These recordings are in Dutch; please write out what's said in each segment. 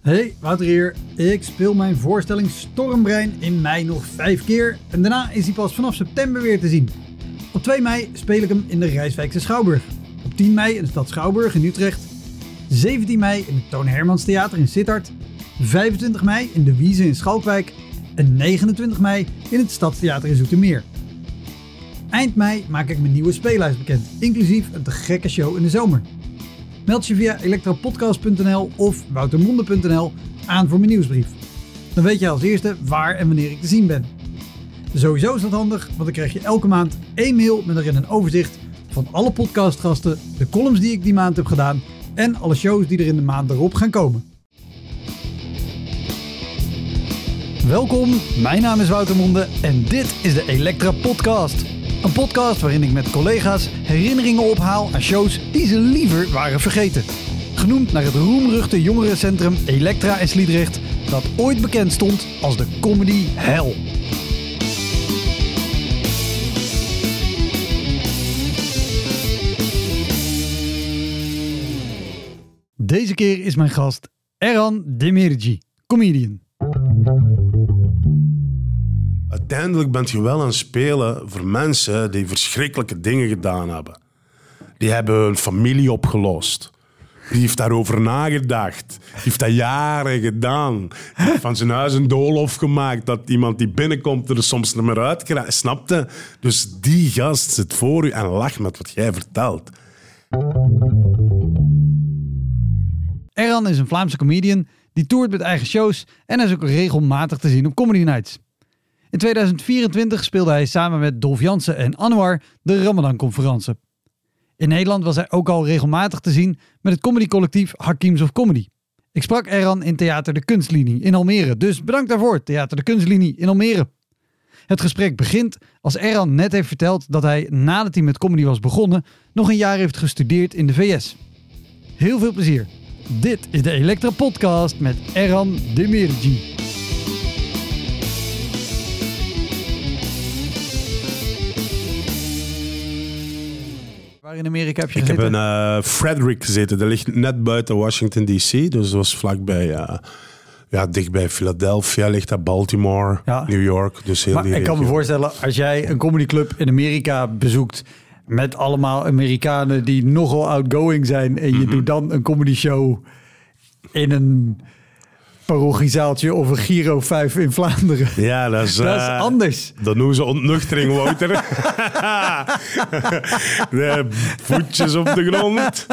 Hey, Wouter hier. Ik speel mijn voorstelling Stormbrein in mei nog 5 keer en daarna is hij pas vanaf september weer te zien. Op 2 mei speel ik hem in de Rijswijkse Schouwburg. Op 10 mei in de stad Schouwburg in Utrecht. 17 mei in het Toon Hermans Theater in Sittard. 25 mei in de Wieze in Schalkwijk. En 29 mei in het Stadstheater in Zoetermeer. Eind mei maak ik mijn nieuwe speellijst bekend, inclusief een te gekke show in de zomer. Meld je via elektrapodcast.nl of woutermonde.nl aan voor mijn nieuwsbrief. Dan weet je als eerste waar en wanneer ik te zien ben. Sowieso is dat handig, want dan krijg je elke maand 1 mail met erin een overzicht van alle podcastgasten, de columns die ik die maand heb gedaan en alle shows die er in de maand erop gaan komen. Welkom, mijn naam is Wouter Monde en dit is de Elektra Podcast. Een podcast waarin ik met collega's herinneringen ophaal aan shows die ze liever waren vergeten. Genoemd naar het roemruchte jongerencentrum Elektra in Sliedrecht, dat ooit bekend stond als de comedy hell. Deze keer is mijn gast Eran Demirci, comedian. Uiteindelijk ben je wel aan het spelen voor mensen die verschrikkelijke dingen gedaan hebben. Die hebben hun familie opgelost. Die heeft daarover nagedacht. Die heeft dat jaren gedaan. Die heeft van zijn huis een doolhof gemaakt dat iemand die binnenkomt er soms niet meer uit krijgt. Snapte? Dus die gast zit voor u en lacht met wat jij vertelt. Eran is een Vlaamse comedian die toert met eigen shows en is ook regelmatig te zien op Comedy Nights. In 2024 speelde hij samen met Dolf Jansen en Anwar de Ramadan-conferentie. In Nederland was hij ook al regelmatig te zien met het comedycollectief Hakims of Comedy. Ik sprak Eran in Theater de Kunstlinie in Almere, dus bedankt daarvoor, Theater de Kunstlinie in Almere. Het gesprek begint als Eran net heeft verteld dat hij, nadat hij met comedy was begonnen, nog een jaar heeft gestudeerd in de VS. Heel veel plezier. Dit is de Elektra Podcast met Eran Demirci. Waar in Amerika heb je gezeten? Ik heb in Frederick gezeten. Dat ligt net buiten Washington D.C. Dus dat was vlakbij, dichtbij Philadelphia ligt dat, Baltimore, ja. New York. Dus heel maar die ik kan me voorstellen, als jij een comedyclub in Amerika bezoekt met allemaal Amerikanen die nogal outgoing zijn en je doet dan een comedy show in een parochiezaaltje of een Giro 5 in Vlaanderen. Ja, dat is anders. Dat noemen ze ontnuchtering, Wouter. De voetjes op de grond.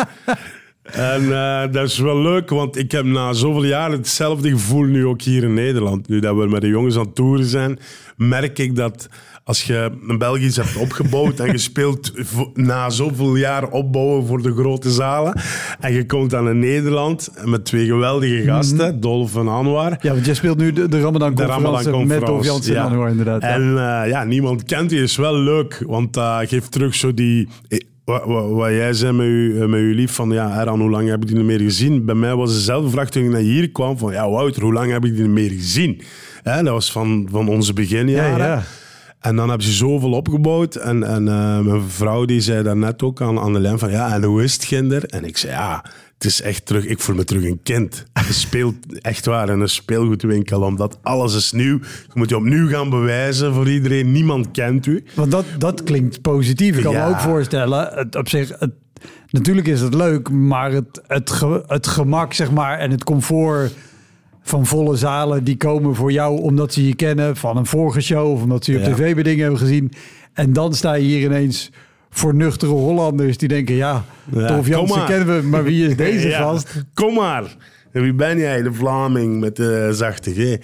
En dat is wel leuk, want ik heb na zoveel jaren hetzelfde gevoel nu ook hier in Nederland. Nu dat we met de jongens aan het toeren zijn, merk ik dat als je een Belgisch hebt opgebouwd en je speelt na zoveel jaar opbouwen voor de grote zalen en je komt aan in Nederland met 2 geweldige gasten, Dolf en Anwar. Ja, want jij speelt nu de Ramadan-conferentie met Dolf Jansen en Anwar inderdaad. En niemand kent die, is wel leuk, want dat geeft terug zo die... Wat jij zei met je lief van, Eran, hoe lang heb ik die niet meer gezien? Bij mij was dezelfde vraag toen ik naar hier kwam van, Wouter, hoe lang heb ik die niet meer gezien? Dat was van onze beginjaren. Ja. En dan heb je zoveel opgebouwd. En mijn vrouw die zei daarnet ook aan de lijn van, en hoe is het, kinder? En ik zei, het is echt terug, ik voel me terug een kind. Je speelt echt waar in een speelgoedwinkel, omdat alles is nieuw. Je moet je opnieuw gaan bewijzen voor iedereen. Niemand kent u. Want dat klinkt positief. Ik kan me ook voorstellen, natuurlijk is het leuk, maar het gemak, zeg maar, en het comfort van volle zalen die komen voor jou omdat ze je kennen van een vorige show of omdat ze je op tv bij dingen hebben gezien. En dan sta je hier ineens voor nuchtere Hollanders die denken, Dolf Jansen kennen we, maar wie is deze gast? Kom maar. En wie ben jij? De Vlaming met de zachte G.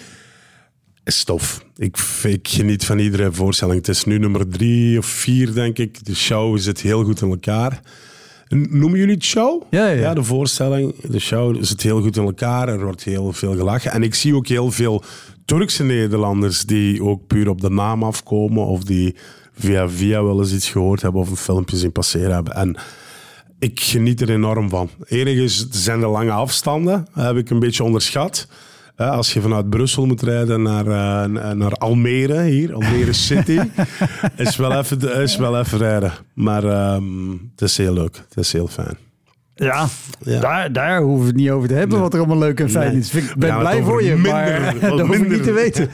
Is tof. Ik geniet van iedere voorstelling. Het is nu nummer 3 of 4, denk ik. De show zit heel goed in elkaar. Noemen jullie het show? Ja, de voorstelling. De show zit heel goed in elkaar. Er wordt heel veel gelachen. En ik zie ook heel veel Turkse Nederlanders die ook puur op de naam afkomen of die via wel eens iets gehoord hebben of een filmpje zien passeren hebben. En ik geniet er enorm van. Het enige zijn de lange afstanden. Dat heb ik een beetje onderschat. Als je vanuit Brussel moet rijden naar Almere, hier, Almere City, is wel even rijden. Maar het is heel leuk. Het is heel fijn. Ja, daar hoeven we het niet over te hebben wat er allemaal leuk en fijn is. Ik ben blij voor je, maar dat hoef ik niet te weten.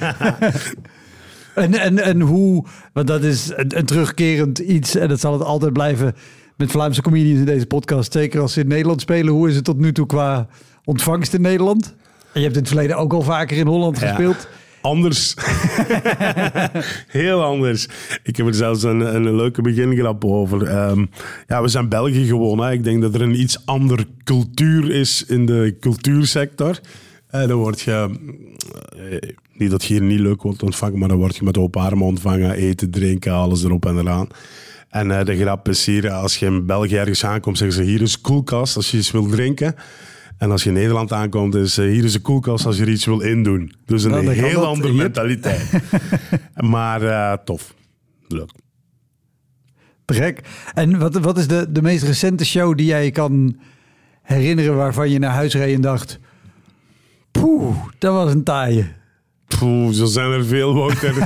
en hoe, want dat is een terugkerend iets en dat zal het altijd blijven met Vlaamse comedians in deze podcast. Zeker als ze in Nederland spelen. Hoe is het tot nu toe qua ontvangst in Nederland? En je hebt in het verleden ook al vaker in Holland gespeeld. Anders. Heel anders. Ik heb er zelfs een leuke begingrap over. We zijn België gewoon. Hè. Ik denk dat er een iets andere cultuur is in de cultuursector. Dan word je... niet dat je hier niet leuk wordt ontvangen, maar dan word je met open armen ontvangen. Eten, drinken, alles erop en eraan. En de grap is hier, als je in België ergens aankomt, zeggen ze hier is een koelkast als je iets wil drinken. En als je in Nederland aankomt, is hier is een koelkast als je er iets wil indoen. Dus een heel andere mentaliteit. Maar tof. Leuk. Te gek. En wat is de meest recente show die jij kan herinneren waarvan je naar huis reed en dacht... Poeh, dat was een taaie. Poeh, zo zijn er veel, Wouter.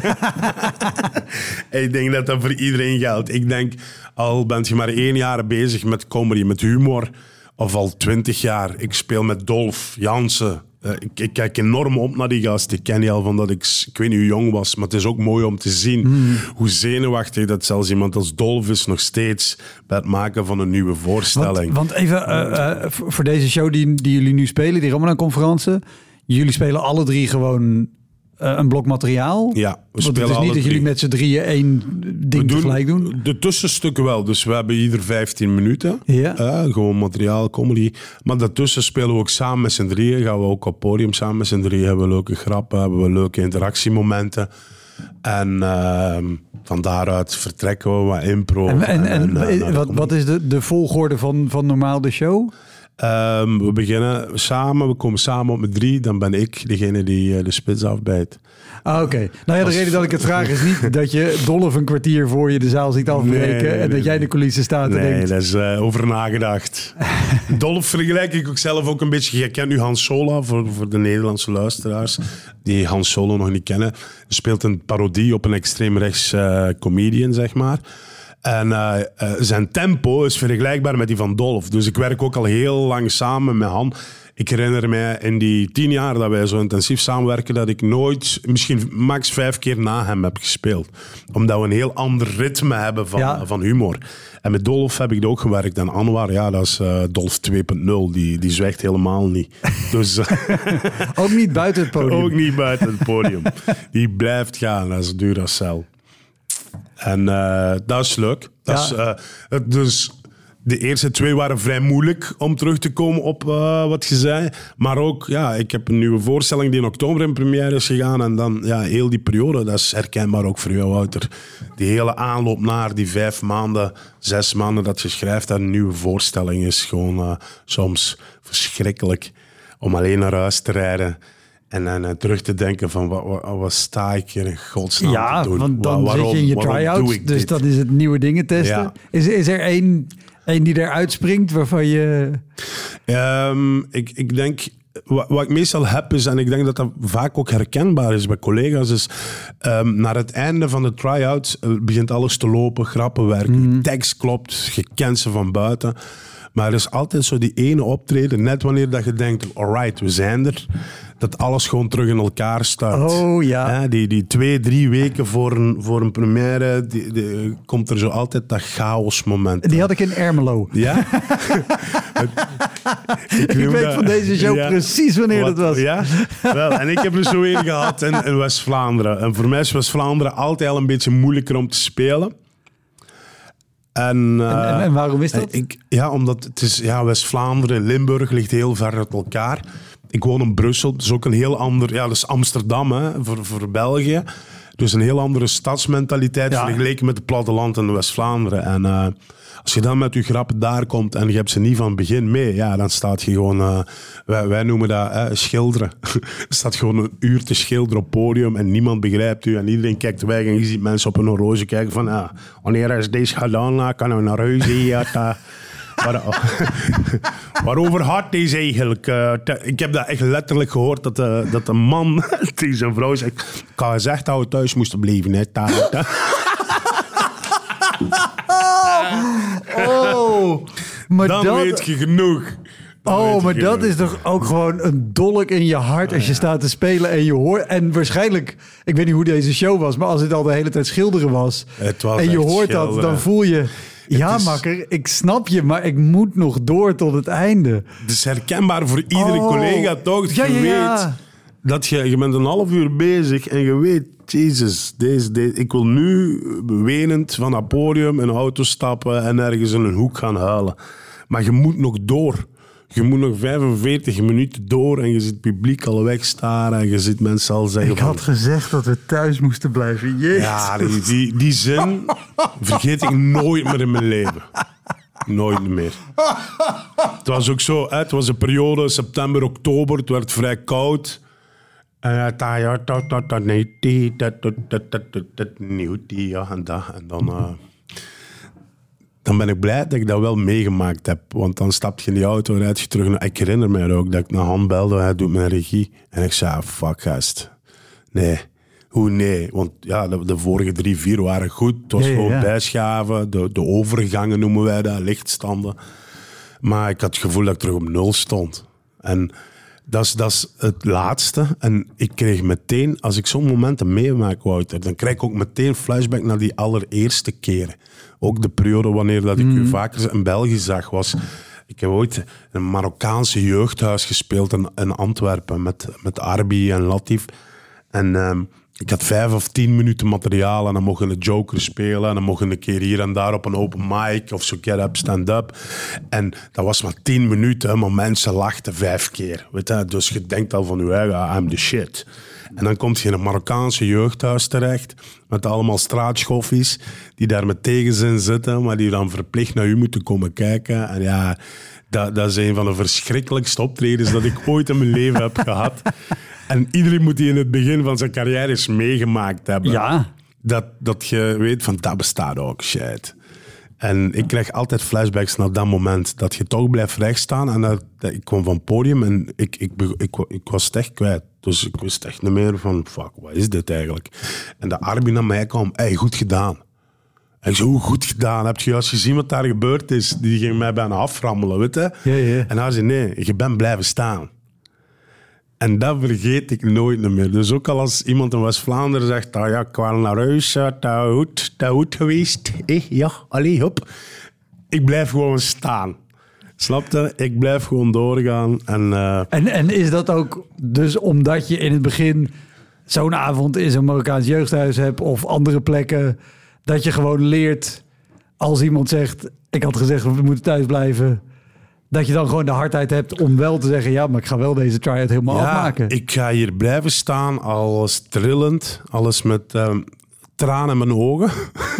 Ik denk dat dat voor iedereen geldt. Ik denk, al bent je maar 1 jaar bezig met comedy, met humor... of al 20 jaar. Ik speel met Dolf Jansen. Ik kijk enorm op naar die gast. Ik ken die al van dat ik weet niet hoe jong was. Maar het is ook mooi om te zien hoe zenuwachtig dat zelfs iemand als Dolf is nog steeds bij het maken van een nieuwe voorstelling. Want even voor deze show die jullie nu spelen, die Ramadan-conferentie. Jullie spelen alle 3 gewoon een blok materiaal. Ja, we spelen het is niet dat jullie met z'n drieën 1 ding tegelijk doen. De tussenstukken wel. Dus we hebben ieder 15 minuten. Ja. Gewoon materiaal, comedy. Maar daartussen spelen we ook samen met z'n drieën. Gaan we ook op podium samen met z'n drieën. Hebben we leuke grappen, hebben we leuke interactiemomenten. En van daaruit vertrekken we wat impro. Wat is de volgorde van normaal de show? We beginnen samen, we komen samen op met 3. Dan ben ik degene die de spits afbijt. Oké. Nou ja, de reden dat ik het vraag is niet dat je Dolf een kwartier voor je de zaal ziet afbreken en dat jij in de coulissen staat en denkt... Nee, daar is over nagedacht. Dolf vergelijk ik ook zelf ook een beetje. Je kent nu Hans Solo, voor de Nederlandse luisteraars die Hans Solo nog niet kennen. Hij speelt een parodie op een extreemrechts comedian, zeg maar. En zijn tempo is vergelijkbaar met die van Dolf. Dus ik werk ook al heel lang samen met Han. Ik herinner mij in die 10 jaar dat wij zo intensief samenwerken, dat ik nooit, misschien max 5 keer na hem heb gespeeld. Omdat we een heel ander ritme hebben van humor. En met Dolf heb ik ook gewerkt. En Anwar, ja, dat is Dolf 2.0. Die zwijgt helemaal niet. Dus, ook niet buiten het podium? Ook niet buiten het podium. Die blijft gaan, dat is duur als cel. En dat is leuk. Dus de eerste 2 waren vrij moeilijk om terug te komen op wat je zei. Maar ook, ja, ik heb een nieuwe voorstelling die in oktober in première is gegaan. En dan, ja, heel die periode, dat is herkenbaar ook voor jou, Wouter. Die hele aanloop naar die 5 maanden, 6 maanden dat je schrijft aan een nieuwe voorstelling is gewoon soms verschrikkelijk. Om alleen naar huis te rijden. En dan terug te denken van, wat sta ik hier in godsnaam te doen? Ja, want dan zit je in je try-outs, dus dat is het nieuwe dingen testen. Ja. Is er één die eruit springt waarvan je... Ik denk, wat ik meestal heb is, en ik denk dat dat vaak ook herkenbaar is bij collega's, is naar het einde van de try-outs begint alles te lopen, grappen werken, tekst klopt, je kent ze van buiten. Maar er is altijd zo die ene optreden, net wanneer dat je denkt, alright, we zijn er, dat alles gewoon terug in elkaar start. Oh ja. Die 2-3 weken voor een première, komt er zo altijd dat chaosmoment. Die had ik in Ermelo. Ja? ik weet van deze show precies wanneer dat was. Ja? Wel, en ik heb er zo een gehad in West-Vlaanderen. En voor mij is West-Vlaanderen altijd al een beetje moeilijker om te spelen. En waarom is dat? Omdat het is West-Vlaanderen, Limburg ligt heel ver uit elkaar. Ik woon in Brussel, dat is ook een heel ander... Ja, dat is Amsterdam voor België. Dus een heel andere stadsmentaliteit vergeleken met het platteland in West-Vlaanderen. En als je dan met je grappen daar komt en je hebt ze niet van het begin mee, ja, dan staat je gewoon... wij noemen dat schilderen. Je staat gewoon een uur te schilderen op podium en niemand begrijpt u. En iedereen kijkt weg en je ziet mensen op een horloge kijken van... wanneer is deze gedaan? Kan we naar huis? Waarover gaat deze eigenlijk? Ik heb dat echt letterlijk gehoord dat een man tegen zijn vrouw zegt... Ik had gezegd dat we thuis moesten blijven. Hè. Oh. Maar dan weet je genoeg. Dat is toch ook gewoon een dolk in je hart als je staat te spelen en je hoort... En waarschijnlijk, ik weet niet hoe deze show was, maar als het al de hele tijd schilderen was... en je hoort schilderen. Dat, dan voel je... makker, ik snap je, maar ik moet nog door tot het einde. Het is herkenbaar voor iedere collega, toch? Je weet dat je bent een half uur bezig en je weet... Jezus, ik wil nu wenend van dat podium in een auto stappen en ergens in een hoek gaan huilen. Maar je moet nog door. Je moet nog 45 minuten door en je ziet het publiek al wegstaren en je ziet mensen al zeggen... Ik had gezegd dat we thuis moesten blijven. Jezus. Ja, die zin vergeet ik nooit meer in mijn leven. Nooit meer. Het was ook zo, het was een periode, september, oktober, het werd vrij koud... En dan ben ik blij dat ik dat wel meegemaakt heb. Want dan stap je in die auto en rijd je terug. Ik herinner me ook dat ik naar Han belde, hij doet mijn regie. En ik zei, fuck gast. Nee. Hoe nee? Want ja, de vorige 3-4 waren goed. Het was gewoon bijschaven. De overgangen noemen wij dat, lichtstanden. Maar ik had het gevoel dat ik terug op 0 stond. En... Dat is het laatste. En ik kreeg meteen, als ik zo'n momenten meemaak, Wouter, dan krijg ik ook meteen flashback naar die allereerste keren. Ook de periode wanneer dat ik u vaker in België zag, was... Ik heb ooit in een Marokkaanse jeugdhuis gespeeld in Antwerpen met Arbi en Latif. En ik had 5 of 10 minuten materiaal en dan mochten de Joker spelen en dan mochten een keer hier en daar op een open mic of zo get up, stand-up. En dat was maar 10 minuten, maar mensen lachten 5 keer. Weet je? Dus je denkt al van je eigen, I'm the shit. En dan kom je in een Marokkaanse jeugdhuis terecht met allemaal straatschoffies die daar met tegenzin zitten, maar die dan verplicht naar u moeten komen kijken. En ja, dat is een van de verschrikkelijkste optredens dat ik ooit in mijn leven heb gehad. En iedereen moet die in het begin van zijn carrière eens meegemaakt hebben. Ja. Dat je weet van, dat bestaat ook, shit. En ik krijg altijd flashbacks naar dat moment. Dat je toch blijft rechtstaan. En ik kwam van het podium en ik was het echt kwijt. Dus ik wist echt niet meer van, fuck, wat is dit eigenlijk? En de Arbi naar mij kwam, hey, goed gedaan. En ik zei, hoe goed gedaan? Heb je juist gezien wat daar gebeurd is? Die ging mij bijna aframmelen, weet je? Ja. En hij zei, nee, je bent blijven staan. En dat vergeet ik nooit meer. Dus ook al als iemand in West-Vlaanderen zegt... ja, ik kwam naar huis, dat goed geweest. Ja, allee, hop. Ik blijf gewoon staan. Snap je? Ik blijf gewoon doorgaan. En is dat ook dus omdat je in het begin... zo'n avond in zo'n Marokkaans jeugdhuis hebt... of andere plekken... dat je gewoon leert... als iemand zegt... ik had gezegd, we moeten thuis blijven... dat je dan gewoon de hardheid hebt om wel te zeggen... ja, maar ik ga wel deze try-out helemaal afmaken. Ik ga hier blijven staan, alles trillend, alles met tranen in mijn ogen.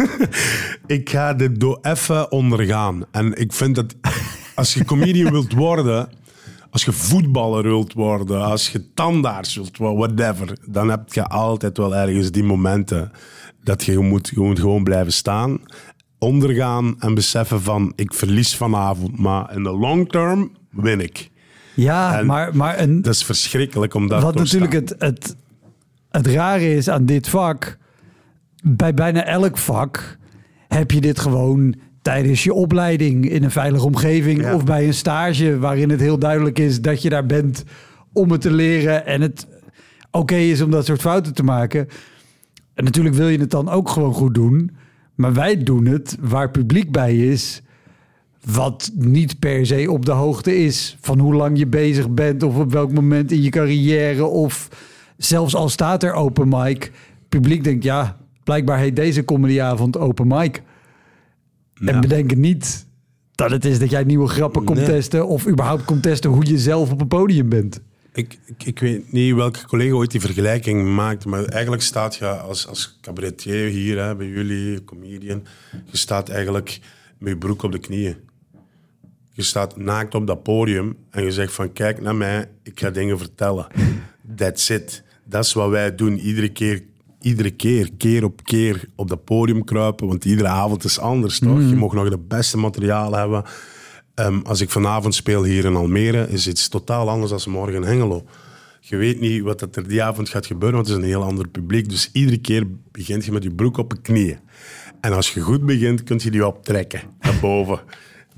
Ik ga dit even ondergaan. En ik vind dat als je comedian wilt worden... als je voetballer wilt worden, als je tandarts wilt worden, whatever... dan heb je altijd wel ergens die momenten... dat je moet gewoon blijven staan... ondergaan en beseffen van... ik verlies vanavond, maar in de long term win ik. Ja, maar dat is verschrikkelijk om dat wat te natuurlijk het rare is aan dit vak... bij bijna elk vak heb je dit gewoon... tijdens je opleiding in een veilige omgeving... of bij een stage waarin het heel duidelijk is... dat je daar bent om het te leren... en het oké is om dat soort fouten te maken. En natuurlijk wil je het dan ook gewoon goed doen... Maar wij doen het waar publiek bij is... wat niet per se op de hoogte is... van hoe lang je bezig bent... of op welk moment in je carrière... of zelfs al staat er open mic... publiek denkt, ja, blijkbaar heet deze comedyavond open mic. Ja. En bedenken niet dat het is dat jij nieuwe grappen komt testen... of überhaupt komt testen hoe je zelf op een podium bent. Ik weet niet welke collega ooit die vergelijking maakt, maar eigenlijk staat je als cabaretier hier, hè, bij jullie, comedian, je staat eigenlijk met je broek op de knieën. Je staat naakt op dat podium en je zegt van kijk naar mij, ik ga dingen vertellen. That's it. Dat is wat wij doen. Iedere keer, keer op keer op dat podium kruipen, want iedere avond is anders, toch? Je mag nog het beste materiaal hebben. Als ik vanavond speel hier in Almere, is iets totaal anders dan morgen in Hengelo. Je weet niet wat er die avond gaat gebeuren, want het is een heel ander publiek. Dus iedere keer begint je met je broek op je knieën. En als je goed begint, kun je die optrekken naar boven.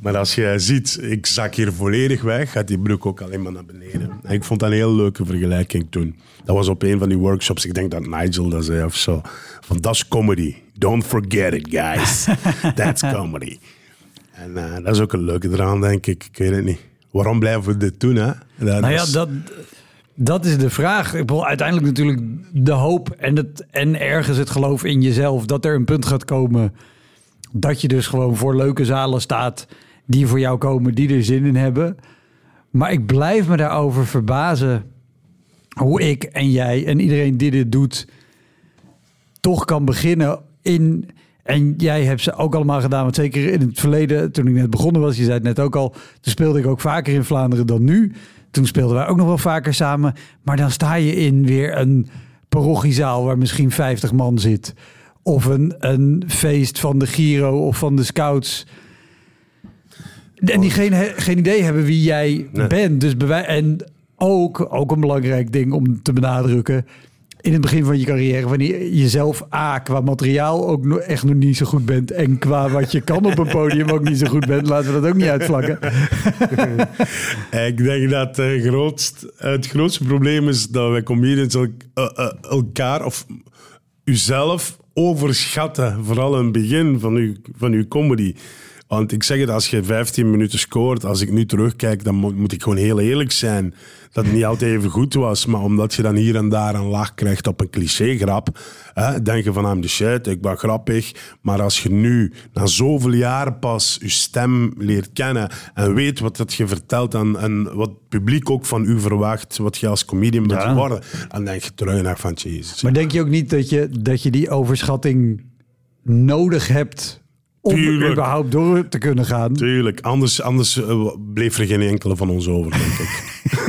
Maar als je ziet, ik zak hier volledig weg, gaat die broek ook alleen maar naar beneden. En ik vond dat een heel leuke vergelijking toen. Dat was op een van die workshops, ik denk dat Nigel dat zei of zo. Van, dat is comedy. Don't forget it, guys. That's comedy. En dat is ook een leuke eraan, denk ik. Ik weet het niet. Waarom blijven we dit doen, hè? Dat is de vraag. Ik bedoel, uiteindelijk natuurlijk de hoop en ergens het geloof in jezelf... dat er een punt gaat komen dat je dus gewoon voor leuke zalen staat... die voor jou komen, die er zin in hebben. Maar ik blijf me daarover verbazen hoe ik en jij en iedereen die dit doet... toch kan beginnen in... En jij hebt ze ook allemaal gedaan, want zeker in het verleden, toen ik net begonnen was, je zei het net ook al, toen speelde ik ook vaker in Vlaanderen dan nu. Toen speelden wij ook nog wel vaker samen. Maar dan sta je in weer een parochiezaal waar misschien 50 man zit. Of een feest van de Giro of van de Scouts. En die geen idee hebben wie jij bent. Dus en ook een belangrijk ding om te benadrukken... in het begin van je carrière, wanneer je zelf qua materiaal ook echt nog niet zo goed bent en qua wat je kan op een podium ook niet zo goed bent, laten we dat ook niet uitvlakken. Ik denk dat het grootste probleem is dat wij comedians elkaar of uzelf overschatten, vooral in het begin van uw comedy. Want ik zeg het, als je 15 minuten scoort, als ik nu terugkijk, dan moet ik gewoon heel eerlijk zijn dat het niet altijd even goed was. Maar omdat je dan hier en daar een lach krijgt op een clichégrap, denk je van, I'm the shit, ik ben grappig. Maar als je nu na zoveel jaren pas je stem leert kennen en weet wat dat je vertelt en wat het publiek ook van u verwacht, wat je als comedian bent worden, dan denk je terug naar van, jezus. Maar denk je ook niet dat je die overschatting nodig hebt... om überhaupt door te kunnen gaan? Tuurlijk. Anders bleef er geen enkele van ons over, denk ik.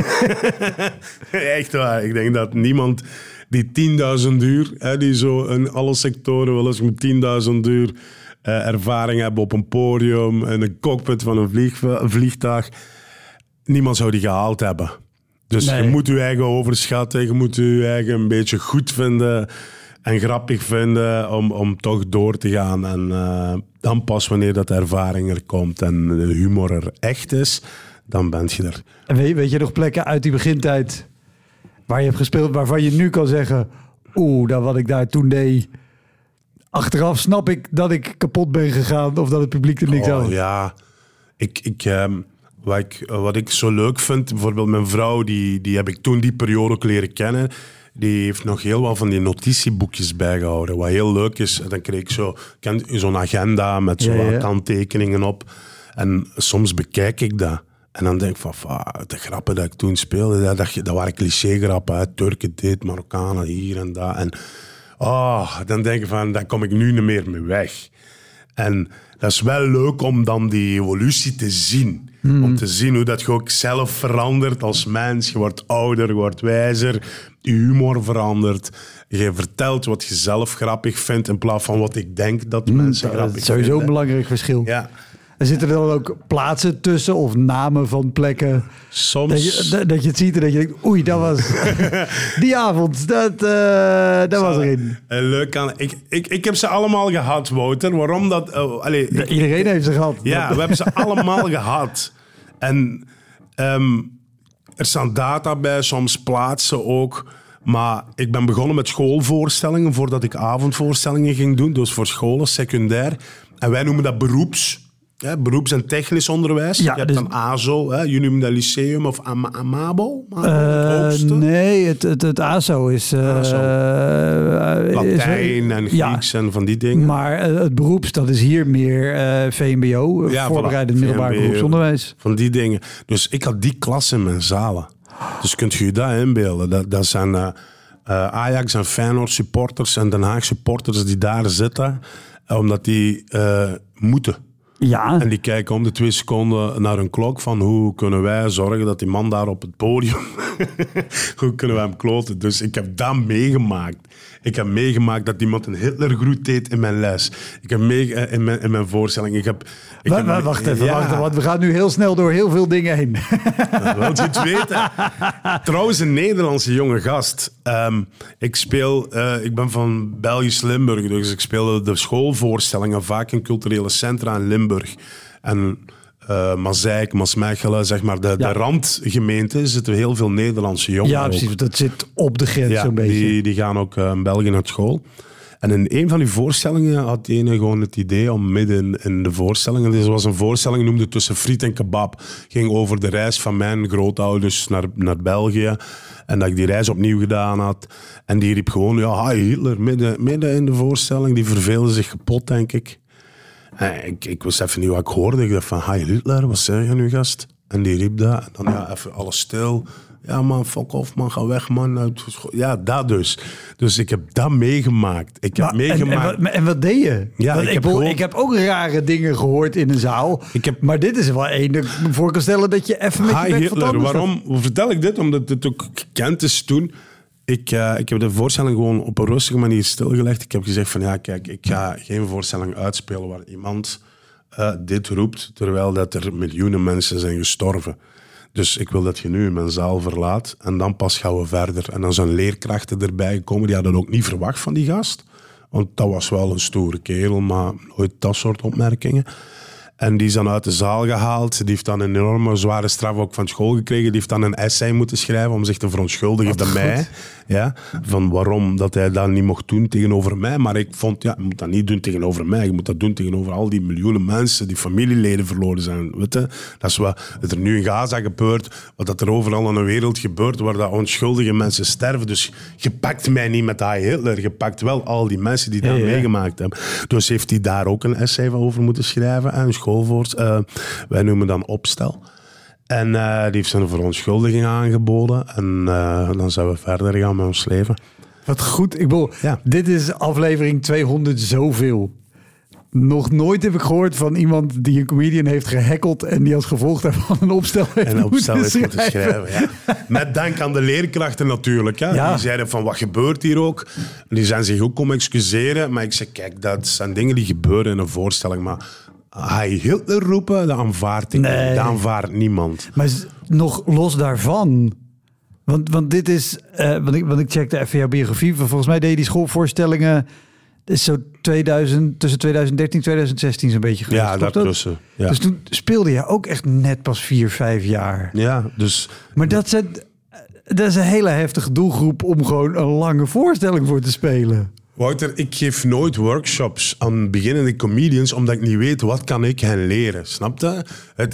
Echt waar. Ik denk dat niemand die 10.000 uur... die zo in alle sectoren wel eens met 10.000 uur... ervaring hebben op een podium... in een cockpit van een vliegtuig... niemand zou die gehaald hebben. Dus je moet je eigen overschatten. Je moet je eigen een beetje goed vinden... en grappig vinden om toch door te gaan. En dan pas wanneer dat ervaring er komt en de humor er echt is, dan ben je er. En weet je nog plekken uit die begintijd waar je hebt gespeeld, waarvan je nu kan zeggen, dat wat ik daar toen deed, achteraf snap ik dat ik kapot ben gegaan of dat het publiek er niks aan. Ja, wat ik zo leuk vind, bijvoorbeeld mijn vrouw, die heb ik toen die periode ook leren kennen. Die heeft nog heel wat van die notitieboekjes bijgehouden. Wat heel leuk is. En dan kreeg ik zo'n agenda met zo'n kanttekeningen op. En soms bekijk ik dat. En dan denk ik van, de grappen die ik toen speelde, dat waren clichégrappen. Turken dit, Marokkanen hier en daar. En dan denk ik van, daar kom ik nu niet meer mee weg. En dat is wel leuk om dan die evolutie te zien. Om te zien hoe dat je ook zelf verandert als mens. Je wordt ouder, je wordt wijzer. Je humor verandert. Je vertelt wat je zelf grappig vindt in plaats van wat ik denk dat mensen grappig vinden. Dat is sowieso een belangrijk verschil. Ja. En zitten er dan ook plaatsen tussen of namen van plekken? Soms. Dat je het ziet en dat je denkt, oei, dat was... die avond, dat was erin. Leuk aan. Ik heb ze allemaal gehad, Wouter. Waarom dat... Iedereen heeft ze gehad. Ja, we hebben ze allemaal gehad. En er staan data bij, soms plaatsen ook. Maar ik ben begonnen met schoolvoorstellingen voordat ik avondvoorstellingen ging doen. Dus voor scholen, secundair. En wij noemen dat beroeps- en technisch onderwijs. Ja, je hebt dan ASO, jullie noemen dat lyceum of AMABO? Nee, het ASO is... Latijn en Grieks en van die dingen. Maar het beroeps, dat is hier meer VMBO, voorbereidend middelbaar beroepsonderwijs. Van die dingen. Dus ik had die klas in mijn zalen. Dus kunt je dat inbeelden. Dat zijn Ajax en Feyenoord supporters en Den Haag supporters die daar zitten, omdat die moeten. Ja. En die kijken om de 2 seconden naar hun klok van hoe kunnen wij zorgen dat die man daar op het podium... hoe kunnen wij hem kloten? Dus ik heb dat meegemaakt. Ik heb meegemaakt dat iemand een Hitlergroet deed in mijn les. Ik heb in mijn voorstelling. Wacht even, want we gaan nu heel snel door heel veel dingen heen. Dat wil je het weten. Trouwens, een Nederlandse jonge gast. Ik ben van Belgisch Limburg, dus ik speelde de schoolvoorstellingen vaak in culturele centra in Limburg. En Mazeik, Maasmechelen, zeg maar de randgemeenten, zitten heel veel Nederlandse jongeren. Ja, precies. Ook. Dat zit op de grens zo'n beetje. Die gaan ook in België naar school. En in een van die voorstellingen had die ene gewoon het idee om midden in de voorstellingen... Dit was een voorstelling, noemde Tussen friet en kebab. Ging over de reis van mijn grootouders naar België. En dat ik die reis opnieuw gedaan had. En die riep gewoon, Heil Hitler, midden in de voorstelling. Die verveelde zich kapot, denk ik. Ik wist even niet wat ik hoorde. Ik dacht van, Heil Hitler, wat zeg je nu, gast? En die riep dat. En dan even alles stil. Ja, man, fuck off, man, ga weg, man. Ja, dat dus. Dus ik heb dat meegemaakt. En wat deed je? Ja, ik heb ook rare dingen gehoord in een zaal. Maar dit is wel één dat ik me voor kan stellen dat je even met je bek van tanden staat. Waarom vertel ik dit? Omdat het ook gekend is toen. Ik heb de voorstelling gewoon op een rustige manier stilgelegd. Ik heb gezegd van, kijk, ik ga geen voorstelling uitspelen waar iemand dit roept, terwijl dat er miljoenen mensen zijn gestorven. Dus ik wil dat je nu mijn zaal verlaat en dan pas gaan we verder. En dan zijn leerkrachten erbij gekomen. Die hadden ook niet verwacht van die gast. Want dat was wel een stoere kerel, maar nooit dat soort opmerkingen. En die is dan uit de zaal gehaald. Die heeft dan een enorme zware straf ook van school gekregen. Die heeft dan een essay moeten schrijven om zich te verontschuldigen bij mij. Ja, van waarom dat hij dat niet mocht doen tegenover mij. Maar ik vond, je moet dat niet doen tegenover mij. Je moet dat doen tegenover al die miljoenen mensen die familieleden verloren zijn. Weet je? Dat is wat er nu in Gaza gebeurt. Wat dat er overal in de wereld gebeurt. Waar dat onschuldige mensen sterven. Dus je pakt mij niet met Heil Hitler. Je pakt wel al die mensen die dat meegemaakt hebben. Dus heeft hij daar ook een essay over moeten schrijven. En wij noemen dan opstel. En die heeft zijn verontschuldiging aangeboden. En dan zijn we verder gaan met ons leven. Wat goed. Dit is aflevering 200 zoveel. Nog nooit heb ik gehoord van iemand die een comedian heeft gehackeld en die als gevolg daarvan een opstel heeft moeten schrijven. Ja. Met dank aan de leerkrachten natuurlijk. Hè. Ja. Die zeiden van, wat gebeurt hier ook? En die zijn zich ook komen excuseren. Maar ik zei, kijk, dat zijn dingen die gebeuren in een voorstelling. Maar Heil Hitler roepen, dat aanvaardt ik niet. Dat aanvaardt niemand. Maar nog los daarvan... Want dit is... Want ik checkte even jouw biografie. Volgens mij deed je die schoolvoorstellingen... is zo tussen 2013 en 2016 zo'n beetje geweest. Ja, daartussen. Ja. Dus toen speelde je ook echt net pas 4-5 jaar. Ja, dus... Maar dat is een hele heftige doelgroep om gewoon een lange voorstelling voor te spelen. Wouter, ik geef nooit workshops aan beginnende comedians omdat ik niet weet wat kan ik hen leren. Snap je?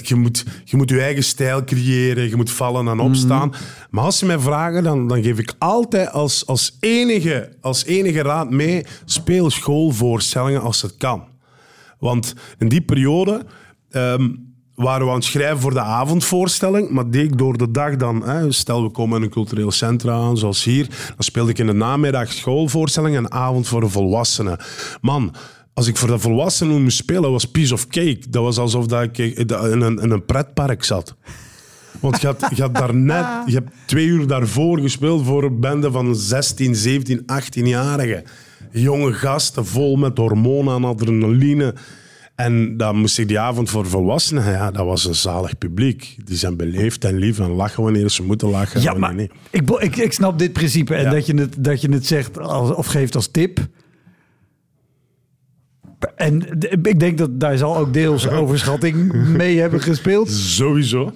Je moet je eigen stijl creëren, je moet vallen en opstaan. Maar als ze mij vragen, dan geef ik altijd als enige raad mee, speel schoolvoorstellingen als het kan. Want in die periode... waren we aan het schrijven voor de avondvoorstelling, maar deed ik door de dag dan... Stel, we komen in een cultureel centrum aan, zoals hier. Dan speelde ik in de namiddag schoolvoorstelling en avond voor de volwassenen. Man, als ik voor de volwassenen moest spelen, was piece of cake. Dat was alsof ik in een pretpark zat. Want je hebt 2 uur daarvoor gespeeld voor een bende van 16, 17, 18-jarigen. Jonge gasten, vol met hormonen en adrenaline... En dan moest ik die avond voor volwassenen... dat was een zalig publiek. Die zijn beleefd en lief en lachen wanneer ze moeten lachen. Ja, maar niet. Ik snap dit principe. En dat je het zegt of geeft als tip. En ik denk dat daar zal ook deels overschatting mee hebben gespeeld. Sowieso.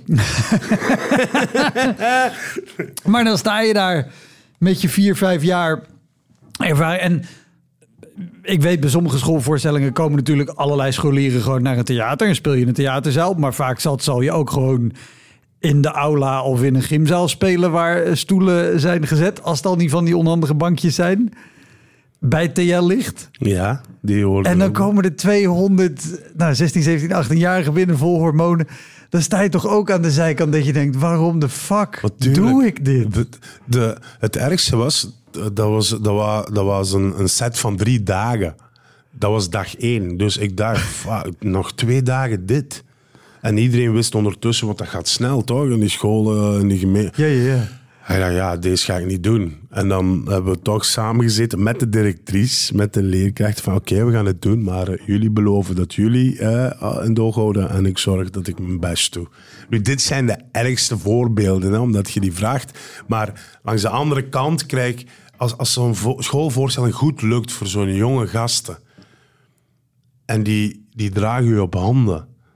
Maar dan sta je daar met je 4-5 jaar ervaring... En ik weet, bij sommige schoolvoorstellingen komen natuurlijk allerlei scholieren gewoon naar een theater en speel je in een theaterzaal. Maar vaak zal je ook gewoon in de aula of in een gymzaal spelen waar stoelen zijn gezet. Als het al niet van die onhandige bankjes zijn. Bij TL Licht. Ja, die hoort. En dan komen er 200, 16, 17, 18-jarigen binnen vol hormonen. Dan sta je toch ook aan de zijkant dat je denkt, waarom de fuck doe ik dit? Het ergste was... Dat was een set van 3 dagen. Dat was dag 1. Dus ik dacht, nog 2 dagen dit. En iedereen wist ondertussen, want dat gaat snel toch? In die scholen, in die gemeente. Ja. Hij dacht, deze ga ik niet doen. En dan hebben we toch samengezeten met de directrice, met de leerkracht van oké, we gaan het doen, maar jullie beloven dat jullie in doog houden en ik zorg dat ik mijn best doe. Nu, dit zijn de ergste voorbeelden, omdat je die vraagt. Maar langs de andere kant krijg als zo'n schoolvoorstelling goed lukt voor zo'n jonge gasten en die dragen je op handen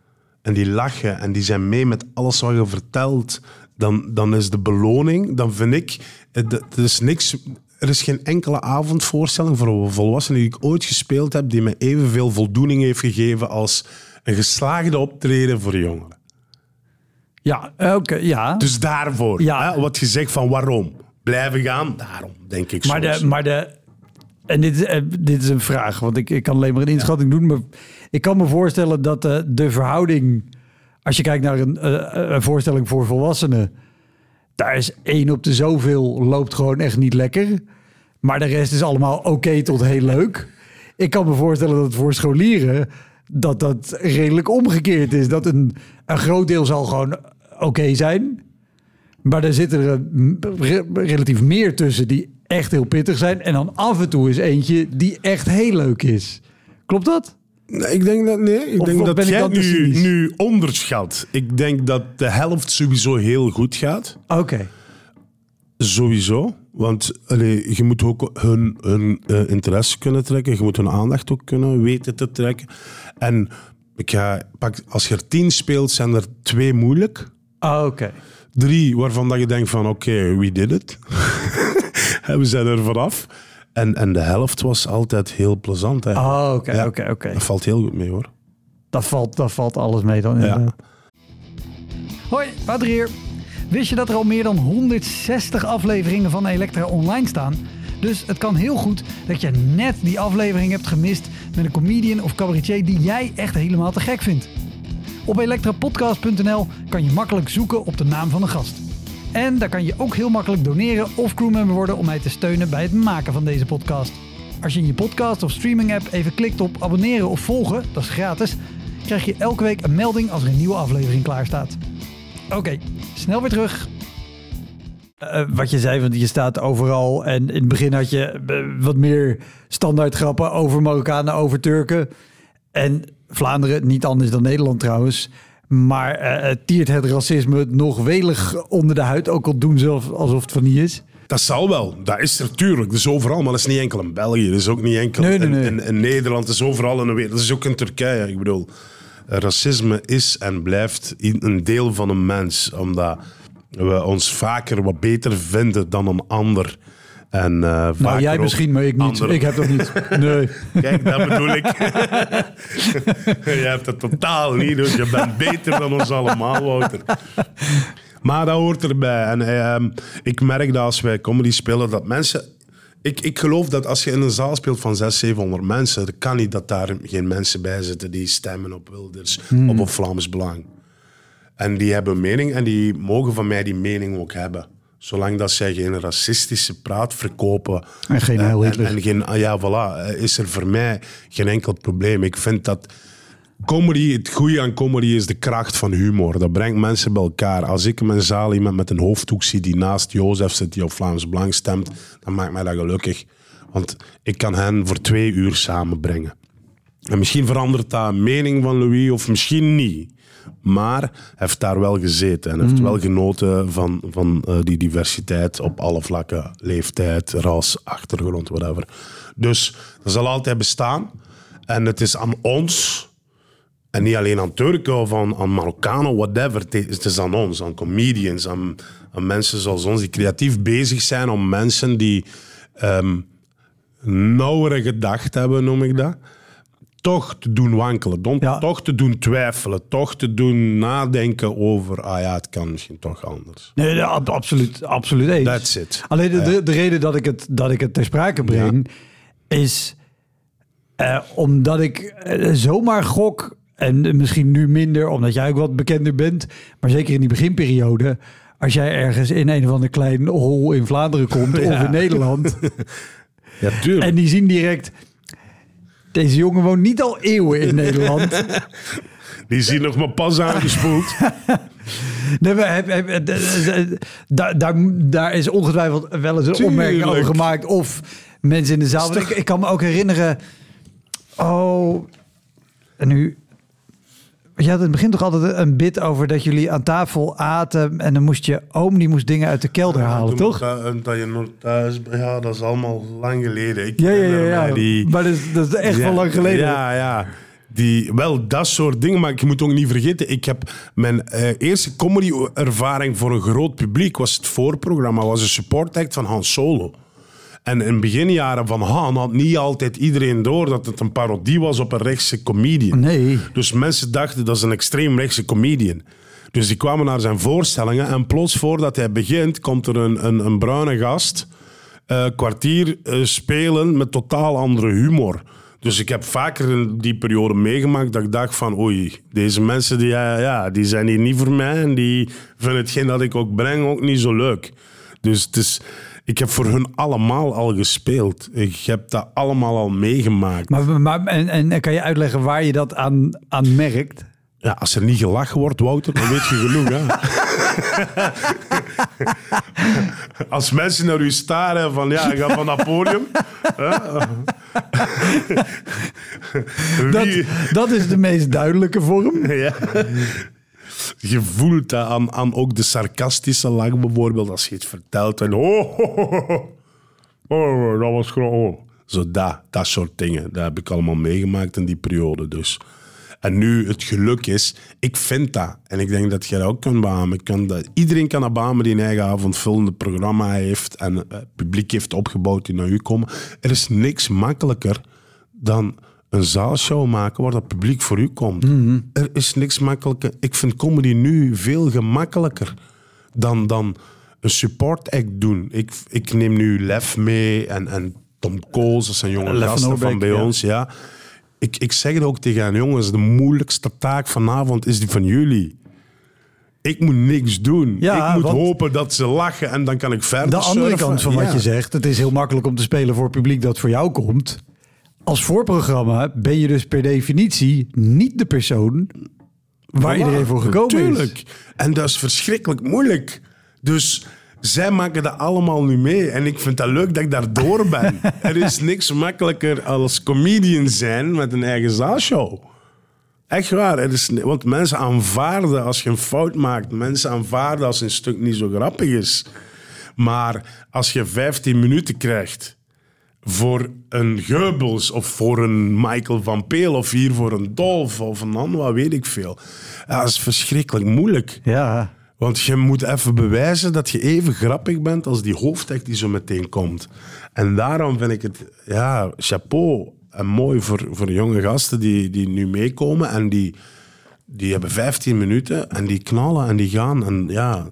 en die lachen en die zijn mee met alles wat je vertelt, dan is de beloning, dan vind ik, er is niks... Er is geen enkele avondvoorstelling voor volwassenen die ik ooit gespeeld heb die me evenveel voldoening heeft gegeven als een geslaagde optreden voor jongeren. Ja, oké, ja. Dus daarvoor, hè, wat je zegt van waarom? Blijven gaan, daarom, denk ik soms. En dit is een vraag, want ik kan alleen maar een inschatting doen, maar ik kan me voorstellen dat de verhouding, als je kijkt naar een voorstelling voor volwassenen, daar is 1 op de zoveel loopt gewoon echt niet lekker. Maar de rest is allemaal oké tot heel leuk. Ik kan me voorstellen dat voor scholieren dat redelijk omgekeerd is. Dat een groot deel zal gewoon oké zijn. Maar er zitten er relatief meer tussen die echt heel pittig zijn. En dan af en toe is eentje die echt heel leuk is. Klopt dat? Nee, ik denk dat jij nu onderschat. Ik denk dat de helft sowieso heel goed gaat. Oké. Sowieso. Want je moet ook hun interesse kunnen trekken. Je moet hun aandacht ook kunnen weten te trekken. En als je er 10 speelt, zijn er 2 moeilijk. Oké. 3 waarvan dat je denkt van oké, we did it. We zijn er vanaf. En de helft was altijd heel plezant. Oké. Dat valt heel goed mee, hoor. Dat valt alles mee dan. Ja. Hoi, Wouter hier. Wist je dat er al meer dan 160 afleveringen van Elektra online staan? Dus het kan heel goed dat je net die aflevering hebt gemist met een comedian of cabaretier die jij echt helemaal te gek vindt. Op elektrapodcast.nl kan je makkelijk zoeken op de naam van de gast. En daar kan je ook heel makkelijk doneren of crewmember worden om mij te steunen bij het maken van deze podcast. Als je in je podcast of streaming app even klikt op abonneren of volgen, dat is gratis, krijg je elke week een melding als er een nieuwe aflevering klaar staat. Oké, snel weer terug. Wat je zei, want je staat overal en in het begin had je wat meer standaard grappen over Marokkanen, over Turken. En Vlaanderen, niet anders dan Nederland trouwens. Maar tiert het racisme nog welig onder de huid, ook al doen ze alsof het van niet is? Dat zal wel. Dat is er natuurlijk. Dat is overal, maar dat is niet enkel in België. Dat is ook niet enkel in Nederland. Dat is overal in de wereld. Dat is ook in Turkije. Ik bedoel, racisme is en blijft een deel van een mens. Omdat we ons vaker wat beter vinden dan een ander. En, nou, jij misschien, maar ik niet. Andere... Ik heb dat niet. Nee. Kijk, dat bedoel ik. Jij hebt het totaal niet. Dus je bent beter dan ons allemaal, Wouter. Maar dat hoort erbij. En ik merk dat als wij comedy spelen, dat mensen... Ik geloof dat als je in een zaal speelt van 600-700 mensen, dan kan niet dat daar geen mensen bij zitten die stemmen op Wilders of op Vlaams Belang. En die hebben een mening en die mogen van mij die mening ook hebben. Zolang dat zij geen racistische praat verkopen. En geen heel Hitler. En geen, ja, voilà, is er voor mij geen enkel probleem. Ik vind dat comedy, het goede aan comedy is de kracht van humor. Dat brengt mensen bij elkaar. Als ik in mijn zaal iemand met een hoofddoek zie die naast Jozef zit, die op Vlaams Belang stemt, dan maakt mij dat gelukkig. Want ik kan hen voor 2 uur samenbrengen. En misschien verandert dat een mening van Louis, of misschien niet. Maar hij heeft daar wel gezeten en heeft wel genoten van die diversiteit op alle vlakken. Leeftijd, ras, achtergrond, whatever. Dus dat zal altijd bestaan. En het is aan ons, en niet alleen aan Turken of aan Marokkanen, whatever. Het is aan ons, aan comedians, aan mensen zoals ons die creatief bezig zijn om mensen die nauwere gedacht hebben, noem ik dat, toch te doen wankelen, toch te doen twijfelen, toch te doen nadenken over, het kan misschien toch anders. Nee, absoluut eens. That's it. Alleen de reden dat ik het ter sprake breng, is omdat ik zomaar gok, en misschien nu minder, omdat jij ook wat bekender bent, maar zeker in die beginperiode, als jij ergens in een of ander klein hol in Vlaanderen komt, of in Nederland, ja, tuurlijk. En die zien direct, deze jongen woont niet al eeuwen in Nederland. Die zien nog maar pas aangespoeld. Nee, daar is ongetwijfeld wel eens een opmerking over gemaakt. Of mensen in de zaal. Want ik kan me ook herinneren. En nu. Je had in het begin toch altijd een bit over dat jullie aan tafel aten. En dan moest je oom, die moest dingen uit de kelder halen, toch? Dat je nog thuis... Ja, dat is allemaal lang geleden. Ja. Maar dat is echt wel lang geleden. Ja. Wel, dat soort dingen. Maar je moet ook niet vergeten, ik heb mijn eerste comedy-ervaring voor een groot publiek was het voorprogramma, was een support act van Han Solo. En in beginjaren van Han had niet altijd iedereen door dat het een parodie was op een rechtse comedian. Nee. Dus mensen dachten, dat is een extreem rechtse comedian. Dus die kwamen naar zijn voorstellingen en plots voordat hij begint, komt er een bruine gast kwartier spelen met totaal andere humor. Dus ik heb vaker in die periode meegemaakt dat ik dacht van oei, deze mensen die zijn hier niet voor mij en die vinden hetgeen dat ik ook breng ook niet zo leuk. Dus ik heb voor hun allemaal al gespeeld. Ik heb dat allemaal al meegemaakt. En kan je uitleggen waar je dat aan merkt? Ja, als er niet gelachen wordt, Wouter, dan weet je genoeg. Hè? Als mensen naar u staren van ja, ga van dat podium. Dat is de meest duidelijke vorm. Ja. Je voelt dat aan ook de sarcastische lach bijvoorbeeld. Als je het vertelt en dat was gewoon... Zo dat soort dingen. Dat heb ik allemaal meegemaakt in die periode. Dus. En nu het geluk is, ik vind dat. En ik denk dat jij dat ook kan beamen. Iedereen kan dat beamen die een eigen avondvullende programma heeft en publiek heeft opgebouwd die naar u komen. Er is niks makkelijker dan een zaalshow maken waar dat publiek voor u komt. Mm-hmm. Er is niks makkelijker. Ik vind comedy nu veel gemakkelijker dan een support act doen. Ik neem nu Lef mee en Tom Kools, dat zijn jonge gasten van bij ons. Ja. Ik zeg het ook tegen hen, jongens, de moeilijkste taak vanavond is die van jullie. Ik moet niks doen. Ja, ik moet hopen dat ze lachen en dan kan ik verder de andere surfen. Kant van wat je zegt, het is heel makkelijk om te spelen voor het publiek dat voor jou komt. Als voorprogramma ben je dus per definitie niet de persoon waar iedereen voor gekomen is. En dat is verschrikkelijk moeilijk. Dus zij maken dat allemaal nu mee. En ik vind dat leuk dat ik daardoor ben. Er is niks makkelijker als comedian zijn met een eigen zaalshow. Echt waar. Want mensen aanvaarden als je een fout maakt. Mensen aanvaarden als een stuk niet zo grappig is. Maar als je 15 minuten krijgt voor een Goebbels of voor een Michael van Peel of hier voor een Dolf of een ander, wat weet ik veel. Ja, dat is verschrikkelijk moeilijk. Ja. Want je moet even bewijzen dat je even grappig bent als die hoofdact die zo meteen komt. En daarom vind ik het, chapeau en mooi voor jonge gasten die nu meekomen en die hebben 15 minuten en die knallen en die gaan. En ja,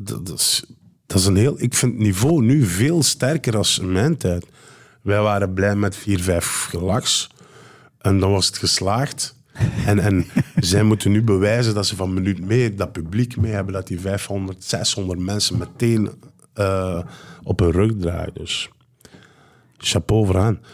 dat is een heel... Ik vind het niveau nu veel sterker dan in mijn tijd. Wij waren blij met 4-5 gelachs en dan was het geslaagd. En zij moeten nu bewijzen dat ze van minuut mee dat publiek mee hebben, dat die 500, 600 mensen meteen op hun rug draaien. Dus chapeau voor hen.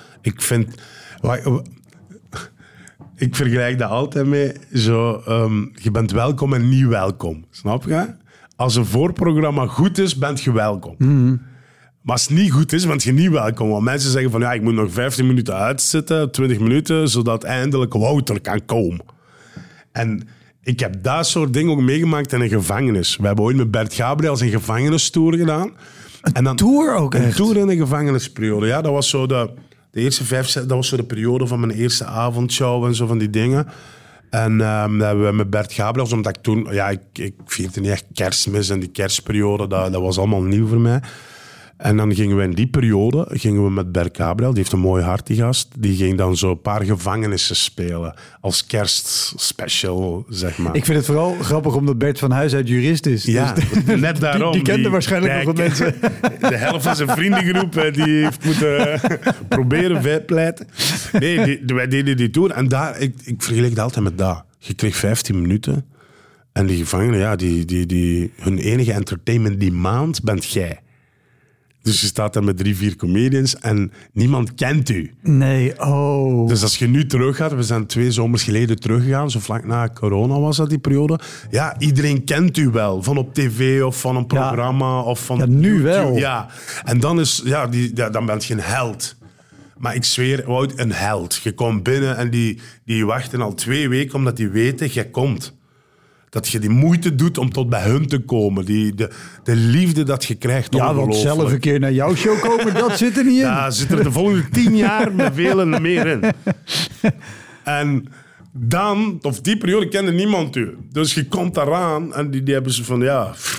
Ik vergelijk dat altijd mee. Zo, je bent welkom en niet welkom. Snap je? Als een voorprogramma goed is, bent je welkom. Mm-hmm. Maar als het niet goed is, bent je niet welkom. Want mensen zeggen van, ik moet nog 15 minuten uitzitten, 20 minuten, zodat eindelijk Wouter kan komen. En ik heb dat soort dingen ook meegemaakt in een gevangenis. We hebben ooit met Bert Gabriels een gevangenistour gedaan. Tour ook echt? Een tour in de gevangenisperiode. Ja, dat was zo de eerste 5, dat was zo de periode van mijn eerste avondshow en zo van die dingen. En dat hebben we met Bert Gabriels, omdat ik toen... Ja, ik vierde niet echt Kerstmis en die kerstperiode, dat was allemaal nieuw voor mij. En dan gingen we in die periode met Bert Gabriel, die heeft een mooi hart, die gast. Die ging dan zo een paar gevangenissen spelen. Als kerstspecial, zeg maar. Ik vind het vooral grappig omdat Bert van huis uit jurist is. Ja, dus net daarom. Die kende waarschijnlijk nog wat mensen. De helft van zijn vriendengroep die heeft moeten proberen vrijpleiten. Nee, wij deden die tour. En daar, ik vergelijk dat altijd met dat. Je kreeg 15 minuten. En die gevangenen, die hun enige entertainment die maand bent jij. Dus je staat daar met 3-4 comedians en niemand kent u. Nee, oh. Dus als je nu terug gaat, we zijn 2 zomers geleden teruggegaan, zo vlak na corona was dat die periode. Ja, iedereen kent u wel. Van op tv of van een programma of van... Ja, nu YouTube. Wel. Ja, en dan is... dan ben je een held. Maar ik zweer, Wout, een held. Je komt binnen en die wachten al 2 weken omdat die weten, jij komt. Dat je die moeite doet om tot bij hun te komen. De liefde dat je krijgt. Ja, want zelf een keer naar jouw show komen, dat zit er niet in. Ja, zit er de volgende 10 jaar met velen meer in. En Dan, of die periode, kende niemand u. Dus je komt daaraan en die hebben ze van,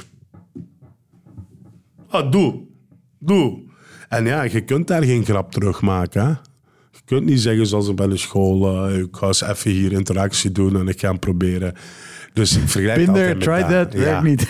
doe. En ja, je kunt daar geen grap terugmaken, hè. Je kunt niet zeggen zoals bij de school, ik ga eens even hier interactie doen en ik ga hem proberen. Dus ik vergelijk het altijd met try that, werkt niet.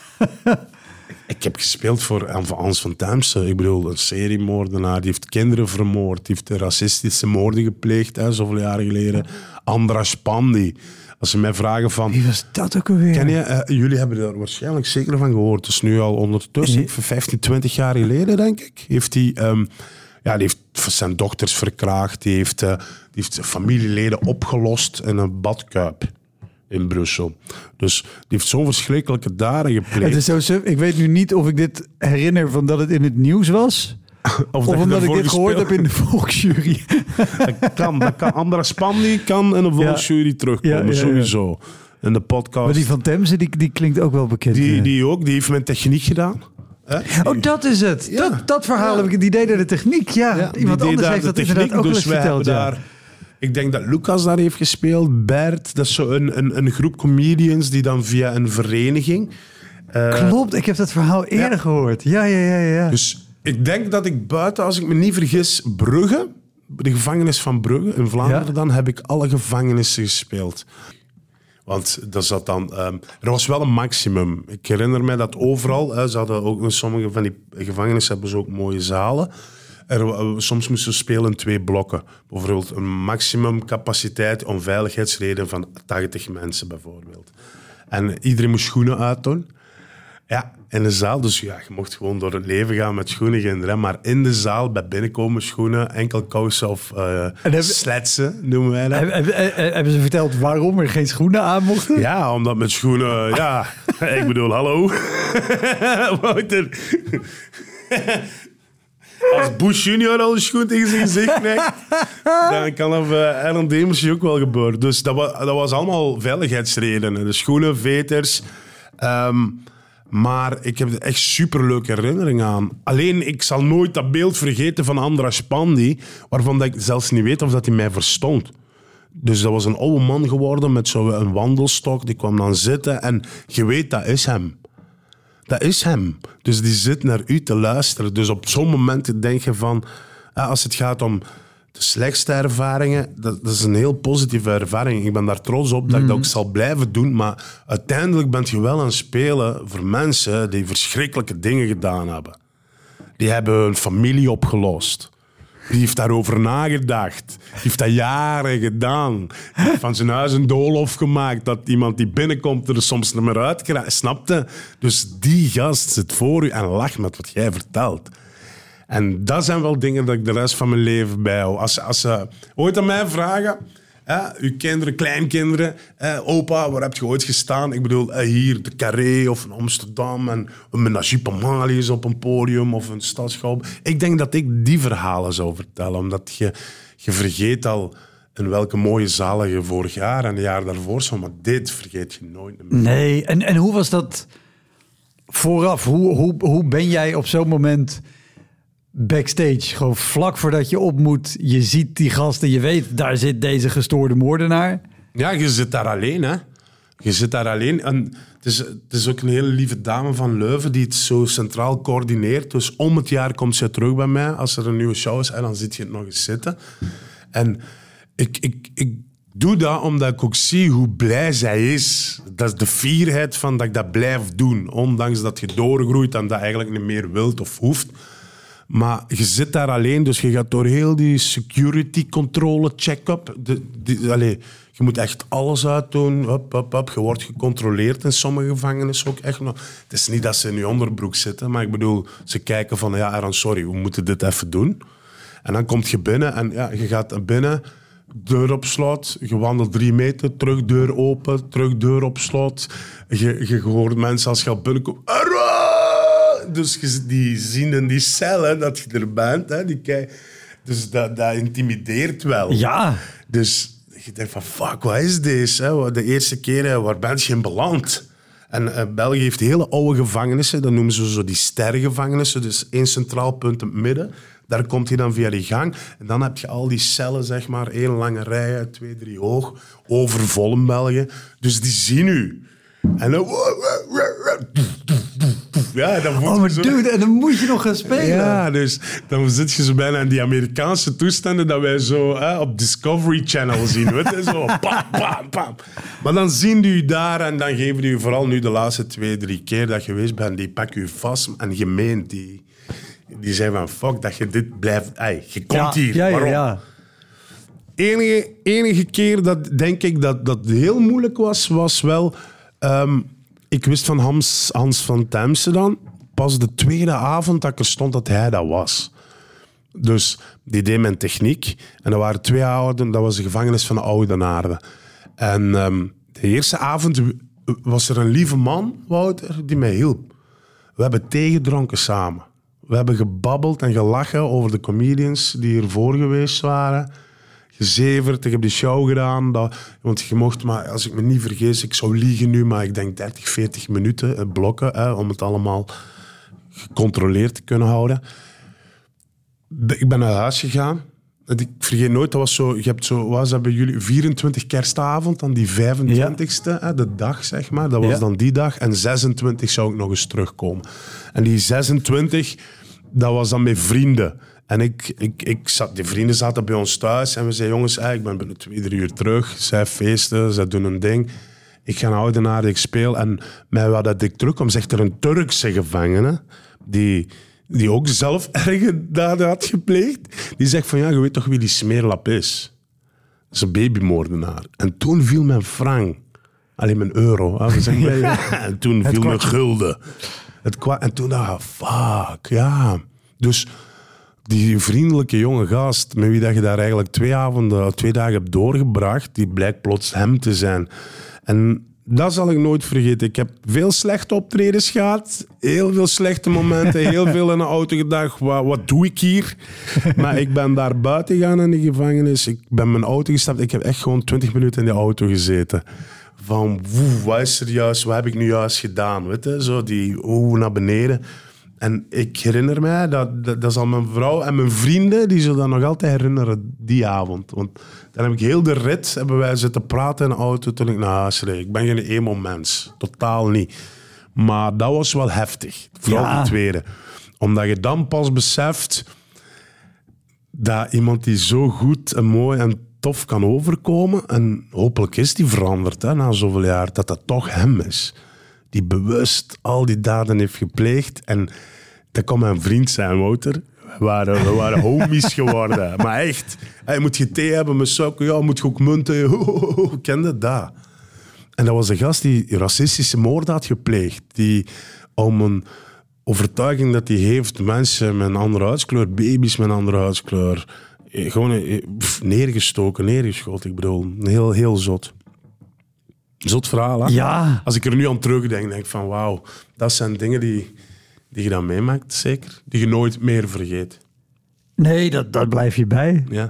Ik heb gespeeld voor Hans van Temse. Ik bedoel, een seriemoordenaar. Die heeft kinderen vermoord. Die heeft racistische moorden gepleegd, zoveel jaren geleden. Andras Pandi. Als ze mij vragen van... Wie was dat ook alweer? Ken je, jullie hebben er waarschijnlijk zeker van gehoord. Het is nu al ondertussen, 15, 20 jaar geleden, denk ik. Heeft hij... die heeft zijn dochters verkraagd. Die heeft zijn familieleden opgelost in een badkuip in Brussel. Dus die heeft zo'n verschrikkelijke daden gepleegd. Het is zo, ik weet nu niet of ik dit herinner van dat het in het nieuws was. Of omdat ik dit gehoord heb in de volksjury. Dat kan. Andras Pandi kan in de volksjury terugkomen, sowieso. In de podcast. Maar die van Temse, die klinkt ook wel bekend. Die ook, die heeft mijn techniek gedaan. Oh, dat is het. Ja. Dat verhaal heb ik. Die deed de techniek. Ja. Iemand anders heeft dat inderdaad ook eens verteld. Daar, ik denk dat Lucas daar heeft gespeeld. Bert, dat is zo een groep comedians die dan via een vereniging... Klopt, ik heb dat verhaal eerder gehoord. Ja. Dus ik denk dat ik buiten, als ik me niet vergis, Brugge, de gevangenis van Brugge in Vlaanderen, dan heb ik alle gevangenissen gespeeld. Want dat zat dan, er was wel een maximum. Ik herinner me dat overal, ze hadden ook in sommige van die gevangenissen hebben ze ook mooie zalen. Soms moesten we spelen in 2 blokken. Bijvoorbeeld een maximumcapaciteit om veiligheidsredenen van 80 mensen bijvoorbeeld. En iedereen moest schoenen uitdoen. Ja, in de zaal. Dus ja, je mocht gewoon door het leven gaan met schoenen, geen rem. Maar in de zaal, bij binnenkomen, schoenen, enkel kousen of sletsen, noemen wij dat. Hebben ze verteld waarom er geen schoenen aan mochten? Ja, omdat met schoenen... Ja, ik bedoel, hallo. Wouter. Als Bush Junior al een schoen tegen zijn gezicht krijgt, dan kan dat bij Aaron Demersje ook wel gebeuren. Dus dat was allemaal veiligheidsredenen. De schoenen, veters... Maar ik heb er echt superleuke herinneringen aan. Alleen, ik zal nooit dat beeld vergeten van Andras Pandi, waarvan ik zelfs niet weet of dat hij mij verstond. Dus dat was een oude man geworden met zo'n wandelstok. Die kwam dan zitten en je weet, dat is hem. Dat is hem. Dus die zit naar u te luisteren. Dus op zo'n moment denk je van... als het gaat om de slechtste ervaringen, dat is een heel positieve ervaring. Ik ben daar trots op dat ik dat ook zal blijven doen. Maar uiteindelijk ben je wel aan het spelen voor mensen die verschrikkelijke dingen gedaan hebben. Die hebben hun familie opgelost. Die heeft daarover nagedacht. Die heeft dat jaren gedaan. Die heeft van zijn huis een doolhof gemaakt dat iemand die binnenkomt er soms niet meer uit krijgt. Snapte? Dus die gast zit voor u en lacht met wat jij vertelt. En dat zijn wel dingen dat ik de rest van mijn leven bijhoud. Als ze ooit aan mij vragen, uw kinderen, kleinkinderen, opa, waar heb je ooit gestaan? Ik bedoel, hier, de Carré of in Amsterdam en een Najib Amali is op een podium of een stadsschouw. Ik denk dat ik die verhalen zou vertellen, omdat je vergeet al in welke mooie zalen je vorig jaar en het jaar daarvoor zat, maar dit vergeet je nooit meer. Nee, en hoe was dat vooraf? Hoe ben jij op zo'n moment... backstage, gewoon vlak voordat je op moet, je ziet die gasten, je weet, daar zit deze gestoorde moordenaar. Ja, je zit daar alleen, hè. Je zit daar alleen. En het is ook een hele lieve dame van Leuven die het zo centraal coördineert. Dus om het jaar komt ze terug bij mij als er een nieuwe show is en dan zit je het nog eens zitten. En ik doe dat omdat ik ook zie hoe blij zij is. Dat is de fierheid van dat ik dat blijf doen, ondanks dat je doorgroeit en dat eigenlijk niet meer wilt of hoeft. Maar je zit daar alleen, dus je gaat door heel die security controle check-up. Je moet echt alles uitdoen. Je wordt gecontroleerd in sommige gevangenissen ook echt nog. Het is niet dat ze in je onderbroek zitten, maar ik bedoel, ze kijken van, ja, Aaron, sorry, we moeten dit even doen. En dan kom je binnen en ja, je gaat binnen, deur op slot, je wandelt 3 meter, terug deur open, terug deur op slot. Je hoort mensen als je al binnenkomt, dus die zien in die cellen dat je er bent. Hè, dus dat intimideert wel. Ja. Dus je denkt van, fuck, wat is dit? Hè? De eerste keer, waar ben je in beland? En België heeft hele oude gevangenissen. Dat noemen ze zo die stergevangenissen. Dus 1 centraal punt in het midden. Daar komt je dan via die gang. En dan heb je al die cellen, zeg maar. 1 lange rijen, 2, 3 hoog. Overvol in België. Dus die zien u. En dan... Ja, dan maar dude, en dan moet je nog gaan spelen. Ja, dus dan zit je zo bijna in die Amerikaanse toestanden dat wij zo op Discovery Channel zien. Weet je? Zo, pam, pam, pam. Maar dan zien die je daar en dan geven die je vooral nu de laatste 2, 3 keer dat je geweest bent, die pakken je vast en je meent die zeggen van fuck, dat je dit blijft... je komt hier, waarom? Ja. Enige keer dat denk ik dat heel moeilijk was wel... ik wist van Hans van Temse dan, pas de tweede avond dat ik er stond dat hij dat was. Dus die deed mijn techniek. En dat waren 2 avonden, dat was de gevangenis van de Oudenaarde. En de eerste avond was er een lieve man, Wouter, die mij hielp. We hebben thee gedronken samen. We hebben gebabbeld en gelachen over de comedians die hiervoor geweest waren. Gezeverd, ik heb die show gedaan. Want je mocht maar, als ik me niet vergis, ik zou liegen nu, maar ik denk 30, 40 minuten blokken om het allemaal gecontroleerd te kunnen houden. Ik ben naar huis gegaan. Ik vergeet nooit, dat was zo, je hebt zo, wat hebben jullie, 24 kerstavond, dan die 25ste, de dag zeg maar. Dat was dan die dag. En 26 zou ik nog eens terugkomen. En die 26, dat was dan met vrienden. En die vrienden zaten bij ons thuis en we zeiden, jongens, ik ben binnen 2-3 uur terug. Zij feesten, zij doen een ding. Ik ga naar Oudenaarde, ik speel. En mij wat dat ik terugkom, zegt er een Turkse gevangene, die ook zelf erge daden had gepleegd. Die zegt van, je weet toch wie die Smeerlap is? Dat is een babymoordenaar. En toen viel mijn frank. Alleen mijn euro. We zeggen, En toen viel mijn gulden. En toen dacht ik, fuck, ja. Dus... die vriendelijke jonge gast, met wie dat je daar eigenlijk 2 dagen hebt doorgebracht, die blijkt plots hem te zijn. En dat zal ik nooit vergeten. Ik heb veel slechte optredens gehad, heel veel slechte momenten, heel veel in de auto gedacht, wat doe ik hier? Maar ik ben daar buiten gegaan in de gevangenis, ik ben mijn auto gestapt, ik heb echt gewoon 20 minuten in de auto gezeten. Van, wat is er juist, wat heb ik nu juist gedaan? Weet je? Zo die naar beneden. En ik herinner mij, dat zal mijn vrouw en mijn vrienden, die zullen dat nog altijd herinneren, die avond. Want dan heb ik heel de rit, hebben wij zitten praten in de auto toen ik naar huis reed. Ik ben geen emo-mens, totaal niet. Maar dat was wel heftig, vooral de tweede. Omdat je dan pas beseft dat iemand die zo goed en mooi en tof kan overkomen, en hopelijk is die veranderd na zoveel jaar, dat toch hem is. Die bewust al die daden heeft gepleegd. En dat kon mijn vriend zijn, Wouter. We waren homies geworden. Maar echt. Moet je thee hebben met suiker? Ja, moet je ook munten? Kende dat. En dat was een gast die racistische moorden had gepleegd. Die om een overtuiging dat hij heeft, mensen met een andere huidskleur, baby's met een andere huidskleur, gewoon neergeschoten. Ik bedoel, heel, heel zot. Zot verhaal, hè? Ja. Als ik er nu aan terugdenk, denk ik van wauw, dat zijn dingen die je dan meemaakt, zeker. Die je nooit meer vergeet. Nee, dat blijf je bij. Ja.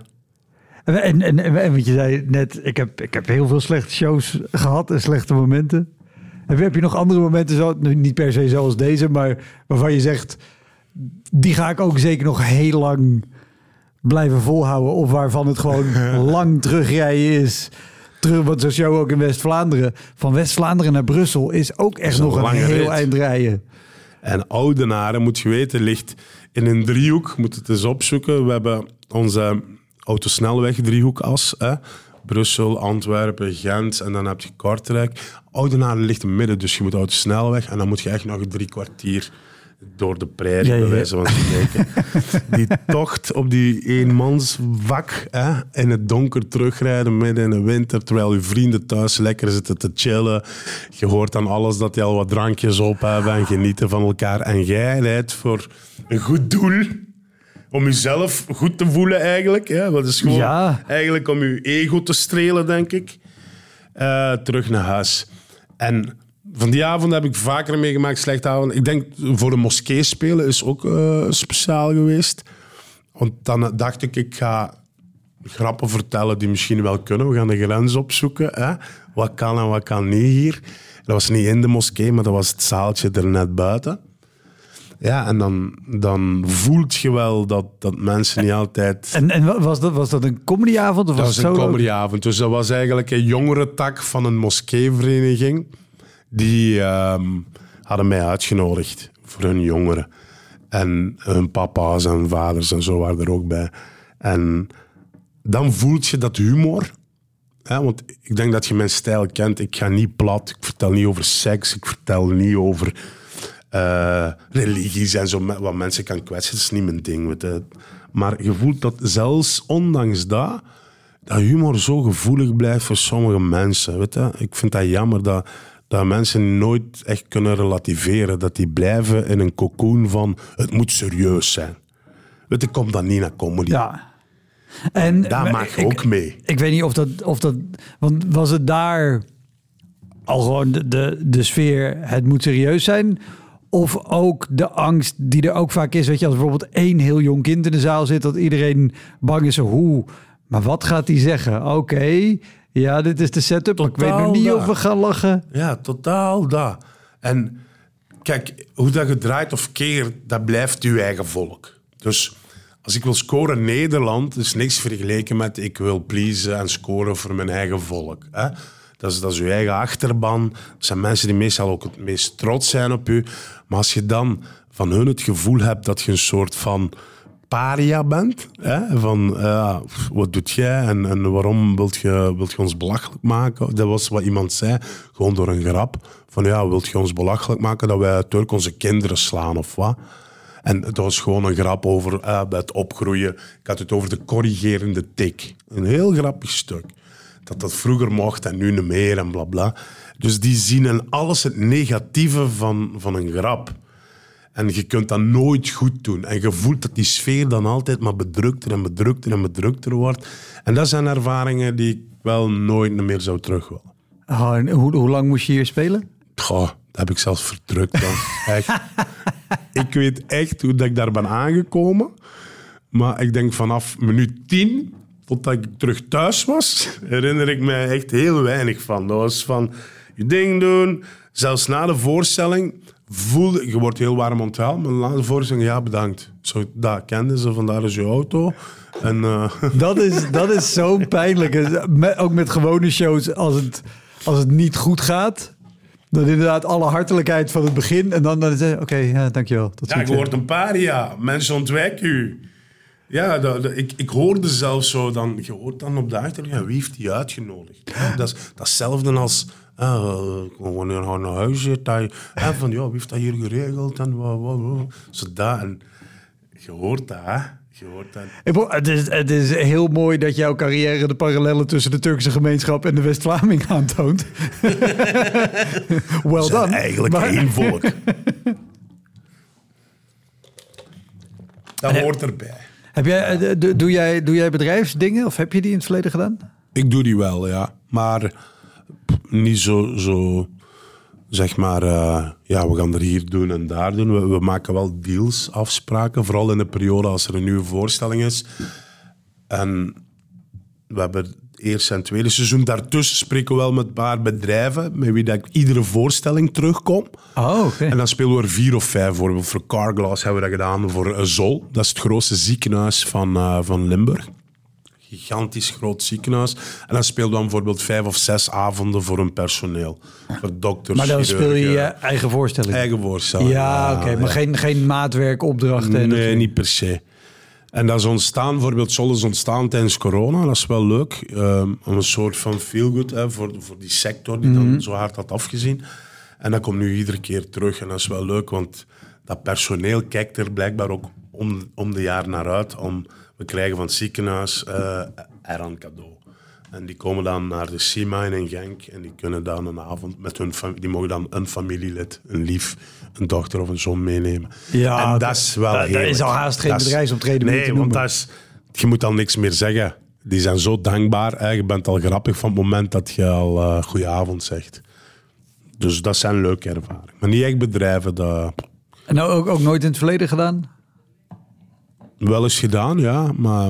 En wat je zei net, ik heb heel veel slechte shows gehad en slechte momenten. Heb je nog andere momenten, zo, niet per se zoals deze, maar waarvan je zegt, die ga ik ook zeker nog heel lang blijven volhouden. Of waarvan het gewoon lang terugrijden is. Want zo'n show ook in West-Vlaanderen. Van West-Vlaanderen naar Brussel is ook echt nog een heel eind rijden. En Oudenaarde, moet je weten, ligt in een driehoek. Moet het eens opzoeken. We hebben onze autosnelweg-driehoekas. Brussel, Antwerpen, Gent en dan heb je Kortrijk. Oudenaarde ligt in het midden, dus je moet autosnelweg. En dan moet je echt nog 3 kwartier door de prairie, bij wijze van spreken. Die tocht op die eenmansvak in het donker terugrijden midden in de winter, terwijl je vrienden thuis lekker zitten te chillen. Je hoort dan alles dat die al wat drankjes op hebben en genieten van elkaar. En jij rijdt voor een goed doel. Om jezelf goed te voelen eigenlijk. Dat is gewoon eigenlijk om je ego te strelen, denk ik. Terug naar huis. En van die avond heb ik vaker meegemaakt, slechte avond. Ik denk voor de moskee spelen is ook speciaal geweest. Want dan dacht ik ga grappen vertellen die misschien wel kunnen. We gaan de grens opzoeken. Hè? Wat kan en wat kan niet hier. Dat was niet in de moskee, maar dat was het zaaltje er net buiten. Ja, en dan voelt je wel dat mensen niet altijd... En was dat een comedyavond? Of Dat was was een comedyavond. Dus dat was eigenlijk een jongerentak van een moskeevereniging. Die hadden mij uitgenodigd voor hun jongeren. En hun papa's en vaders en zo waren er ook bij. En dan voelt je dat humor. Hè? Want ik denk dat je mijn stijl kent. Ik ga niet plat. Ik vertel niet over seks. Ik vertel niet over religies en zo. Wat mensen kan kwetsen, dat is niet mijn ding. Weet je. Maar je voelt dat zelfs ondanks dat humor zo gevoelig blijft voor sommige mensen. Weet je. Ik vind dat jammer dat mensen nooit echt kunnen relativeren. Dat die blijven in een cocoon van het moet serieus zijn. Weet je, komt dan niet naar comedy. Ja. En Daar maak je ook mee. Ik weet niet of dat... Want was het daar al gewoon de sfeer, het moet serieus zijn? Of ook de angst die er ook vaak is. Weet je, als bijvoorbeeld 1 heel jong kind in de zaal zit, dat iedereen bang is. Maar wat gaat hij zeggen? Oké, ja, dit is de setup. Ik weet nog niet of we gaan lachen. Ja, totaal dat. En kijk, hoe dat je draait of keert, dat blijft je eigen volk. Dus als ik wil scoren in Nederland, is niks vergeleken met ik wil pleasen en scoren voor mijn eigen volk. Hè? Dat is je eigen achterban. Dat zijn mensen die meestal ook het meest trots zijn op je. Maar als je dan van hun het gevoel hebt dat je een soort van paria bent, hè? Van wat doet jij en waarom wilt je ons belachelijk maken? Dat was wat iemand zei, gewoon door een grap. Van wilt je ons belachelijk maken dat wij Turk onze kinderen slaan of wat? En het was gewoon een grap over het opgroeien. Ik had het over de corrigerende tik. Een heel grappig stuk. Dat vroeger mocht en nu niet meer en blabla. Dus die zien in alles het negatieve van een grap. En je kunt dat nooit goed doen. En je voelt dat die sfeer dan altijd maar bedrukter en bedrukter en bedrukter wordt. En dat zijn ervaringen die ik wel nooit meer zou terug willen. En hoe lang moest je hier spelen? Goh, dat heb ik zelfs verdrukt dan. Echt. Ik weet echt hoe dat ik daar ben aangekomen. Maar ik denk vanaf minuut 10... totdat ik terug thuis was, herinner ik mij echt heel weinig van. Dat was van je ding doen. Zelfs na de voorstelling voelde je wordt heel warm onthaald, maar na de voorstelling, ja, bedankt. Zo, dat kenden ze, vandaar is je auto. En, Dat is zo pijnlijk. Ook met gewone shows, als het niet goed gaat, dan inderdaad alle hartelijkheid van het begin. En dan is het, oké, dankjewel. je wordt een paria. Mensen ontwijken u. Ja, ik hoorde zelfs zo dan... Je hoort dan op de achtergrond, wie heeft die uitgenodigd? Ja, dat is hetzelfde als... wanneer gaan naar huis zitten? Van, wie heeft dat hier geregeld? En zo dat. En je hoort dat, hè? Je hoort dat. Het is heel mooi dat jouw carrière de parallellen tussen de Turkse gemeenschap en de West-Vlaming aantoont. Well done. Eigenlijk één volk. Dat hoort erbij. Doe jij bedrijfsdingen of heb je die in het verleden gedaan? Ik doe die wel, ja. Maar niet zo zeg maar, we gaan er hier doen en daar doen. We maken wel deals, afspraken. Vooral in de periode als er een nieuwe voorstelling is. En we hebben het eerste en tweede seizoen. Daartussen spreken we wel met een paar bedrijven met wie dat ik iedere voorstelling terugkom. Oh, okay. En dan spelen we er 4 of 5. Bijvoorbeeld voor Carglass hebben we dat gedaan voor Zol. Dat is het grootste ziekenhuis van Limburg. Gigantisch groot ziekenhuis. En dan speelden we dan bijvoorbeeld 5 of 6 avonden voor hun personeel. Voor dokters, maar dan chirurgen. speel je je eigen voorstelling? Eigen voorstelling. Ja, oké. Maar geen maatwerkopdrachten? Nee, niet per se. En dat is ontstaan, bijvoorbeeld Zol is ontstaan tijdens corona. Dat is wel leuk. Een soort van feel-good voor die sector die dan zo hard had afgezien. En dat komt nu iedere keer terug. En dat is wel leuk, want dat personeel kijkt er blijkbaar ook om de jaar naar uit. We krijgen van het ziekenhuis een cadeau. En die komen dan naar de Seamine in Genk en die kunnen dan een avond met die mogen dan een familielid, een lief, een dochter of een zoon meenemen. Ja, en dat is wel heerlijk. Dat is al haast geen bedrijfsoptreden meer te noemen. Want je moet al niks meer zeggen. Die zijn zo dankbaar. Je bent al grappig van het moment dat je al goedenavond zegt. Dus dat zijn leuke ervaringen. Maar niet echt bedrijven. En nou ook nooit in het verleden gedaan? Wel eens gedaan, ja. Maar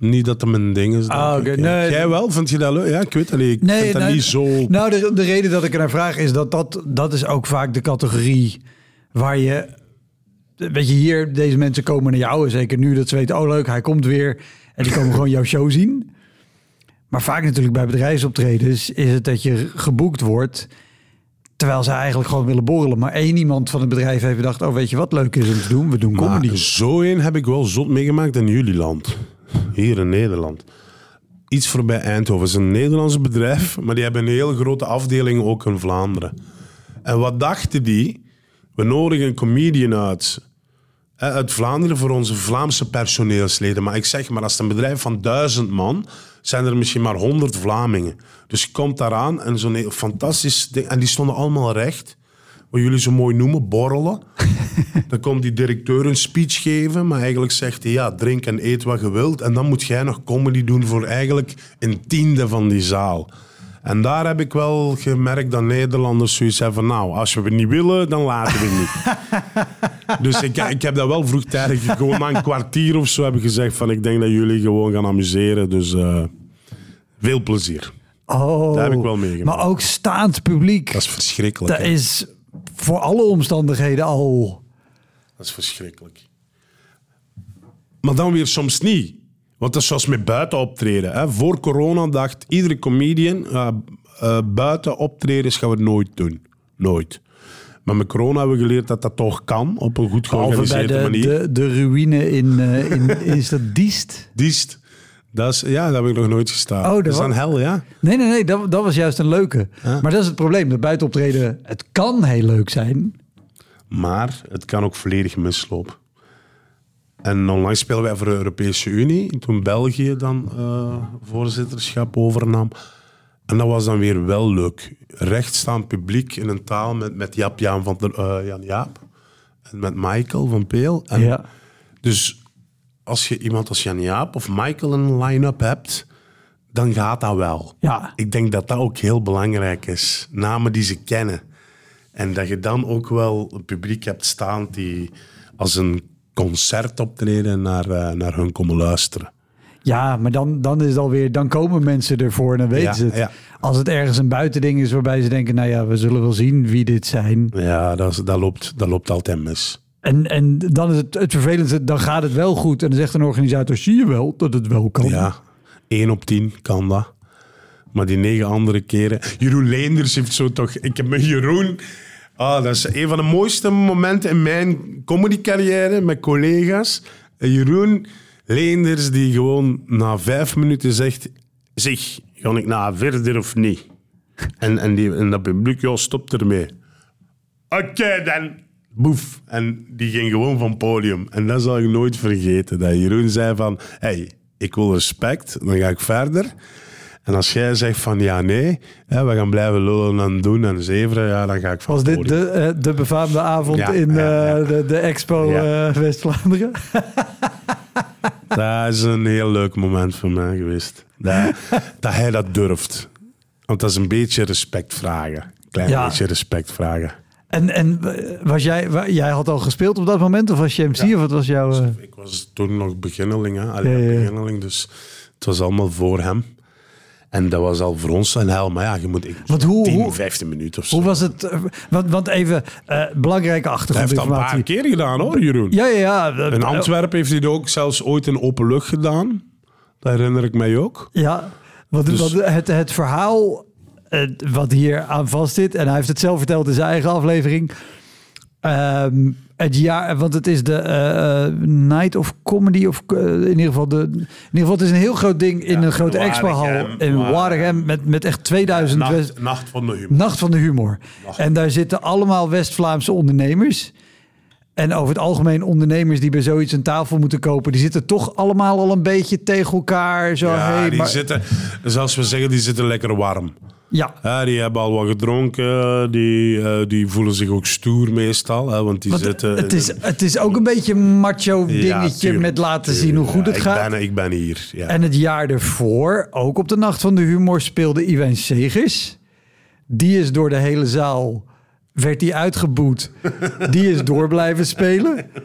Niet dat het mijn ding is. Okay. Nee. Jij wel? Vind je dat leuk? Ja, ik weet het niet. Ik vind dat niet zo... Nou, de reden dat ik er naar vraag is dat is ook vaak de categorie waar je... Weet je, hier, deze mensen komen naar jou. En zeker nu dat ze weten, oh leuk, hij komt weer. En die komen gewoon jouw show zien. Maar vaak natuurlijk bij bedrijfsoptredens is het dat je geboekt wordt... terwijl ze eigenlijk gewoon willen borrelen. Maar één iemand van het bedrijf heeft gedacht... oh, weet je wat leuk is om te doen? We doen comedy. Maar zo een heb ik wel zot meegemaakt in jullie land. Hier in Nederland. Iets voorbij Eindhoven. Het is een Nederlands bedrijf... maar die hebben een hele grote afdeling ook in Vlaanderen. En wat dachten die? We nodigen een comedian uit Vlaanderen voor onze Vlaamse personeelsleden. Maar ik zeg maar, als het een bedrijf van 1000 man... zijn er misschien maar 100 Vlamingen. Dus je komt daaraan en zo'n fantastisch ding... En die stonden allemaal recht. Wat jullie zo mooi noemen, borrelen. Dan komt die directeur een speech geven... maar eigenlijk zegt hij, ja, drink en eet wat je wilt... en dan moet jij nog comedy doen voor eigenlijk 1/10 van die zaal. En daar heb ik wel gemerkt dat Nederlanders zoiets hebben van... nou, als we niet willen, dan laten we niet. Dus ik heb dat wel vroegtijdig... gewoon na een kwartier of zo heb ik gezegd... van ik denk dat jullie gewoon gaan amuseren. Dus veel plezier. Oh, dat heb ik wel meegemaakt. Maar ook staand publiek. Dat is verschrikkelijk. Dat is voor alle omstandigheden al... Dat is verschrikkelijk. Maar dan weer soms niet. Want dat is zoals met buiten optreden. Hè. Voor corona dacht iedere comedian... buiten optredens gaan we nooit doen. Nooit. Maar met corona hebben we geleerd dat dat toch kan. Op een goed georganiseerde manier. De ruïne in is dat Diest? Diest. Daar heb ik nog nooit gestaan. Oh, dat is dan hel, ja? Nee. Dat was juist een leuke. Ja. Maar dat is het probleem. Dat buiten optreden, het kan heel leuk zijn. Maar het kan ook volledig mislopen. En onlangs spelen wij voor de Europese Unie. Toen België dan voorzitterschap overnam. En dat was dan weer wel leuk. Rechtstaand publiek in een taal met Jan Jaap. En met Michael van Peel. En ja. Dus als je iemand als Jan Jaap of Michael in een line-up hebt... dan gaat dat wel. Ja. Ik denk dat dat ook heel belangrijk is. Namen die ze kennen. En dat je dan ook wel een publiek hebt staan die als een concert optreden naar hun komen luisteren. Ja, maar dan is het alweer, dan komen mensen ervoor en dan weten ze het. Ja. Als het ergens een buitending is waarbij ze denken, nou ja, we zullen wel zien wie dit zijn. Ja, dat loopt altijd mis. En dan is het vervelendste, dan gaat het wel goed. En dan zegt een organisator, zie je wel dat het wel kan. Ja, 1 op 10 kan dat. Maar die 9 andere keren... Jeroen Leenders heeft zo toch... Ik heb met Jeroen... dat is een van de mooiste momenten in mijn comedycarrière met collega's. Jeroen Leenders die gewoon na 5 minuten zegt... Zeg, ga ik naar verder of niet? En dat publiek, ja, stopt ermee. Oké, dan... Boef. En die ging gewoon van het podium. En dat zal ik nooit vergeten. Dat Jeroen zei van... Hey, ik wil respect, dan ga ik verder. En als jij zegt van ja, nee, we gaan blijven lullen en doen en zeveren, ja, dan ga ik van. Was dit de befaamde avond in de Expo West-Vlaanderen? Dat is een heel leuk moment voor mij geweest. Dat hij dat durft. Want dat is een beetje respect vragen. Klein beetje respect vragen. En was jij had al gespeeld op dat moment? Of was je MC? Of wat was jouw... Ik was toen nog beginneling. Beginneling, dus het was allemaal voor hem. En dat was al voor ons een hel. Maar ja, je moet 15 minuten of zo. Hoe was het? Want even, belangrijke achtergrondinformatie. Hij heeft dat een paar keer gedaan hoor, Jeroen. Ja. In Antwerpen heeft hij het ook zelfs ooit in open lucht gedaan. Dat herinner ik mij ook. Ja, want het verhaal wat hier aan vast zit... en hij heeft het zelf verteld in zijn eigen aflevering... het jaar, want het is de Night of Comedy, of in ieder geval het is een heel groot ding in een grote expo-hal in Waregem met echt 2000... Nacht van de Humor. Nacht van de Humor. En daar zitten allemaal West-Vlaamse ondernemers. En over het algemeen ondernemers die bij zoiets een tafel moeten kopen... die zitten toch allemaal al een beetje tegen elkaar. Zo, die zitten, zoals we zeggen, die zitten lekker warm. Ja. Die hebben al wat gedronken. Die voelen zich ook stoer meestal. Want die zitten... Het is ook een beetje een macho dingetje met laten zien hoe goed het gaat. Ik ben hier. Ja. En het jaar ervoor, ook op de Nacht van de Humor, speelde Iwijn Segers. Die is door de hele zaal... werd hij uitgeboet. Die is door blijven spelen.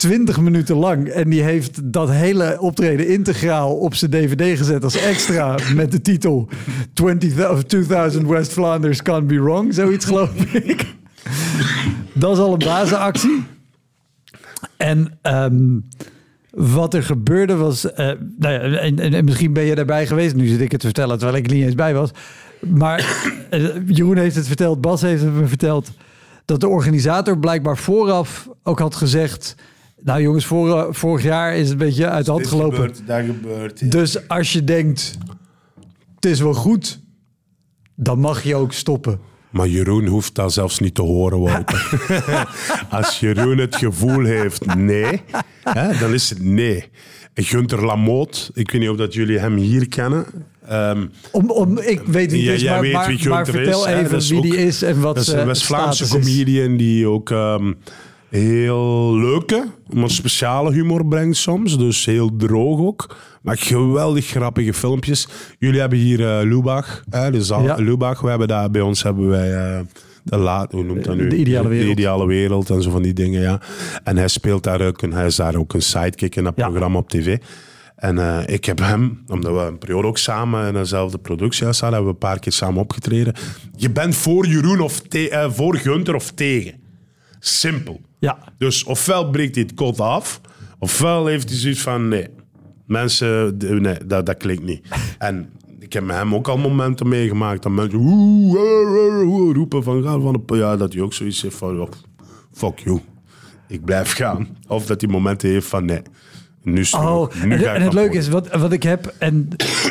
20 minuten lang. En die heeft dat hele optreden integraal op zijn DVD gezet als extra met de titel 2000 West Flanders Can't Be Wrong. Zoiets geloof ik. Dat is al een bazenactie. En wat er gebeurde was... en misschien ben je daarbij geweest. Nu zit ik het te vertellen terwijl ik er niet eens bij was. Maar Jeroen heeft het verteld. Bas heeft het me verteld. Dat de organisator blijkbaar vooraf ook had gezegd... Nou jongens, vorig jaar is het een beetje uit de hand gelopen. Daar gebeurt. Ja. Dus als je denkt, het is wel goed, dan mag je ook stoppen. Maar Jeroen hoeft dat zelfs niet te horen, Wouter. Als Jeroen het gevoel heeft nee, dan is het nee. Gunther Lamoot, ik weet niet of dat jullie hem hier kennen. Ik weet wie het is, maar vertel even wie die is en wat dat is een West-Vlaamse comedian die ook heel leuke, maar speciale humor brengt soms. Dus heel droog ook. Maar geweldig grappige filmpjes. Jullie hebben hier Lubach. Lubach. We hebben daar, bij ons hebben wij... hoe noemt dat nu? De ideale wereld. De ideale wereld en zo van die dingen, ja. En hij speelt daar ook, hij is daar ook een sidekick in dat programma op tv. En ik heb hem, omdat we een periode ook samen in dezelfde productiehuis hadden, hebben we een paar keer samen opgetreden. Je bent voor Jeroen of voor Gunther of tegen. Simpel. Ja. Dus ofwel breekt hij het kot af, ofwel heeft hij zoiets van nee. Mensen, nee, dat klinkt niet. En ik heb met hem ook al momenten meegemaakt dat mensen roepen van ja, dat hij ook zoiets heeft van fuck you, ik blijf gaan. Of dat hij momenten heeft van nee. Nu ga en het leuke is, wat ik heb... En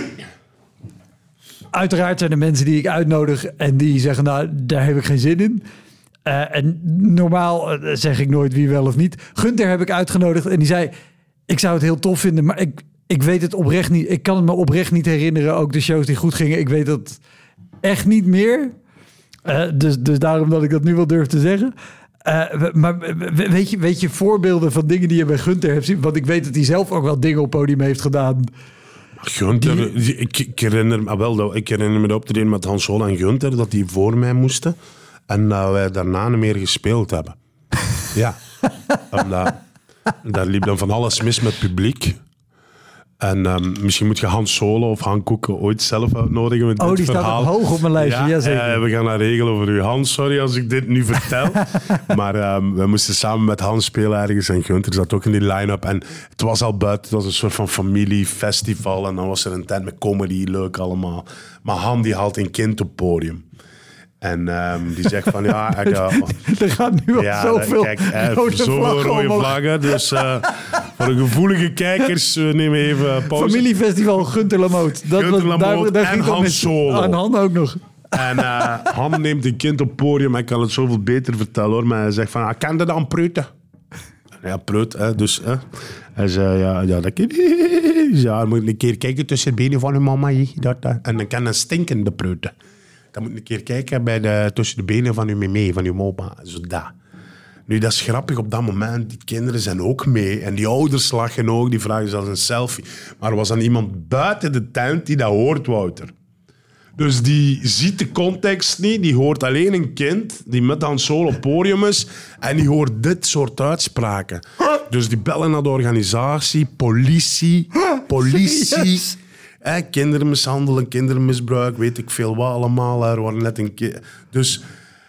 uiteraard zijn er mensen die ik uitnodig... en die zeggen, nou, daar heb ik geen zin in. En normaal zeg ik nooit wie wel of niet. Gunther heb ik uitgenodigd en die zei... ik zou het heel tof vinden, maar ik weet het oprecht niet. Ik kan het me oprecht niet herinneren. Ook de shows die goed gingen, ik weet dat echt niet meer. Dus daarom dat ik dat nu wel durf te zeggen... maar weet je voorbeelden van dingen die je bij Gunther hebt zien? Want ik weet dat hij zelf ook wel dingen op podium heeft gedaan. Gunther, ik herinner me de optreden met Hans Hol en Gunther, dat die voor mij moesten. En dat wij daarna niet meer gespeeld hebben. Ja. Daar liep dan van alles mis met het publiek. En misschien moet je Hans Solo of Han Koeken ooit zelf uitnodigen met dit die verhaal. Staat ook hoog op mijn lijstje, ja, zeker. We gaan dat regelen voor u. Hans, sorry als ik dit nu vertel. Maar we moesten samen met Hans spelen ergens en Gunther zat ook in die line-up. En het was al buiten, het was een soort van familiefestival. En dan was er een tent met comedy, leuk allemaal. Maar Han die haalt een kind op het podium. En die zegt van ja... er gaat nu al zoveel rode vlaggen. Dus voor de gevoelige kijkers nemen we even pauze. Familiefestival Gunther Lamoot. Daar en Hans Solo. En Han ook nog. En Han neemt een kind op het podium. Hij kan het zoveel beter vertellen hoor. Maar hij zegt van, kan dat dan preuten? Ja, preut. Dus hij zei, ja, dat kan niet. Ja, moet een keer kijken tussen de benen van uw mama. En dan kan een stinkende preuten. Dan moet je een keer kijken tussen de benen van uw meme, van uw mama. Zo dat. Nu, dat is grappig op dat moment. Die kinderen zijn ook mee. En die ouders lachen ook. Die vragen zelfs een selfie. Maar er was dan iemand buiten de tent die dat hoort, Wouter. Dus die ziet de context niet. Die hoort alleen een kind die met Hans Solo op podium is. En die hoort dit soort uitspraken. Dus die bellen naar de organisatie. Politie. Yes. Kindermishandelen, kindermisbruik, weet ik veel wat allemaal. Er waren net een keer... Dus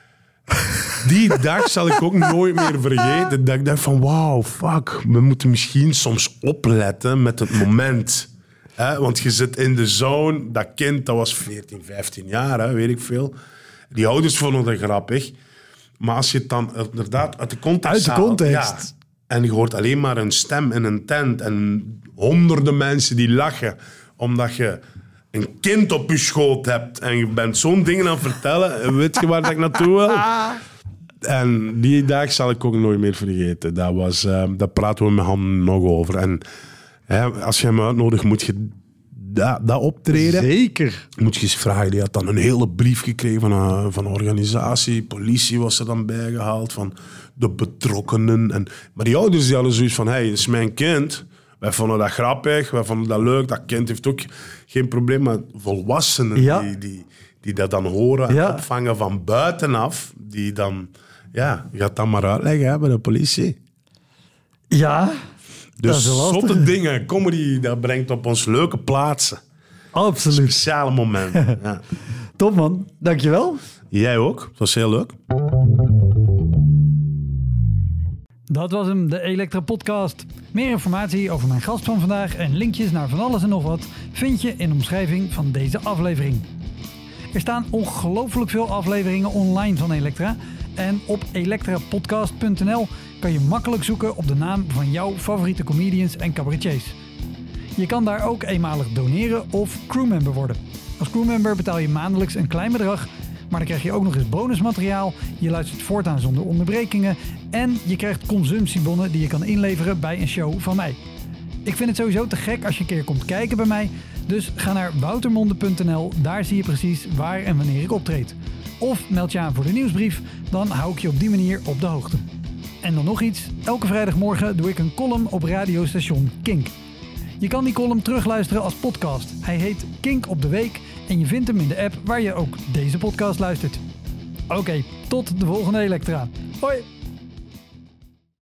die dag zal ik ook nooit meer vergeten. Dat ik dacht van, wauw, fuck. We moeten misschien soms opletten met het moment. Want je zit in de zone. Dat kind, dat was 14, 15 jaar, weet ik veel. Die ouders vonden dat grappig. Maar als je het dan inderdaad uit de context haalt... Ja, en je hoort alleen maar een stem in een tent en honderden mensen die lachen... omdat je een kind op je schoot hebt en je bent zo'n dingen aan het vertellen. Weet je waar ik naartoe wil? En die dag zal ik ook nooit meer vergeten. Daar praten we met Han nog over. En als je hem uitnodigt, moet je dat optreden. Zeker. Moet je eens vragen. Die had dan een hele brief gekregen van een organisatie. Politie was er dan bijgehaald van de betrokkenen. Maar die ouders die hadden zoiets van, hey, dat is mijn kind... Wij vonden dat grappig, wij vonden dat leuk. Dat kind heeft ook geen probleem. Maar volwassenen die dat dan horen en opvangen van buitenaf... die dan... Ja, je gaat dat maar uitleggen bij de politie. Ja, dat is Dus lastig. zotte dingen, comedy, dat brengt op ons leuke plaatsen. Absoluut. Speciale momenten. Ja. Top man, dankjewel. Jij ook, dat was heel leuk. Dat was hem, de Elektra Podcast. Meer informatie over mijn gast van vandaag en linkjes naar van alles en nog wat vind je in de omschrijving van deze aflevering. Er staan ongelooflijk veel afleveringen online van Elektra. En op elektrapodcast.nl kan je makkelijk zoeken op de naam van jouw favoriete comedians en cabaretiers. Je kan daar ook eenmalig doneren of crewmember worden. Als crewmember betaal je maandelijks een klein bedrag, maar dan krijg je ook nog eens bonusmateriaal. Je luistert voortaan zonder onderbrekingen en je krijgt consumptiebonnen die je kan inleveren bij een show van mij. Ik vind het sowieso te gek als je een keer komt kijken bij mij. Dus ga naar woutermonde.nl, daar zie je precies waar en wanneer ik optreed. Of meld je aan voor de nieuwsbrief, dan hou ik je op die manier op de hoogte. En dan nog iets, elke vrijdagmorgen doe ik een column op radiostation Kink. Je kan die column terugluisteren als podcast. Hij heet Kink op de Week en je vindt hem in de app waar je ook deze podcast luistert. Oké, tot de volgende Elektra. Hoi!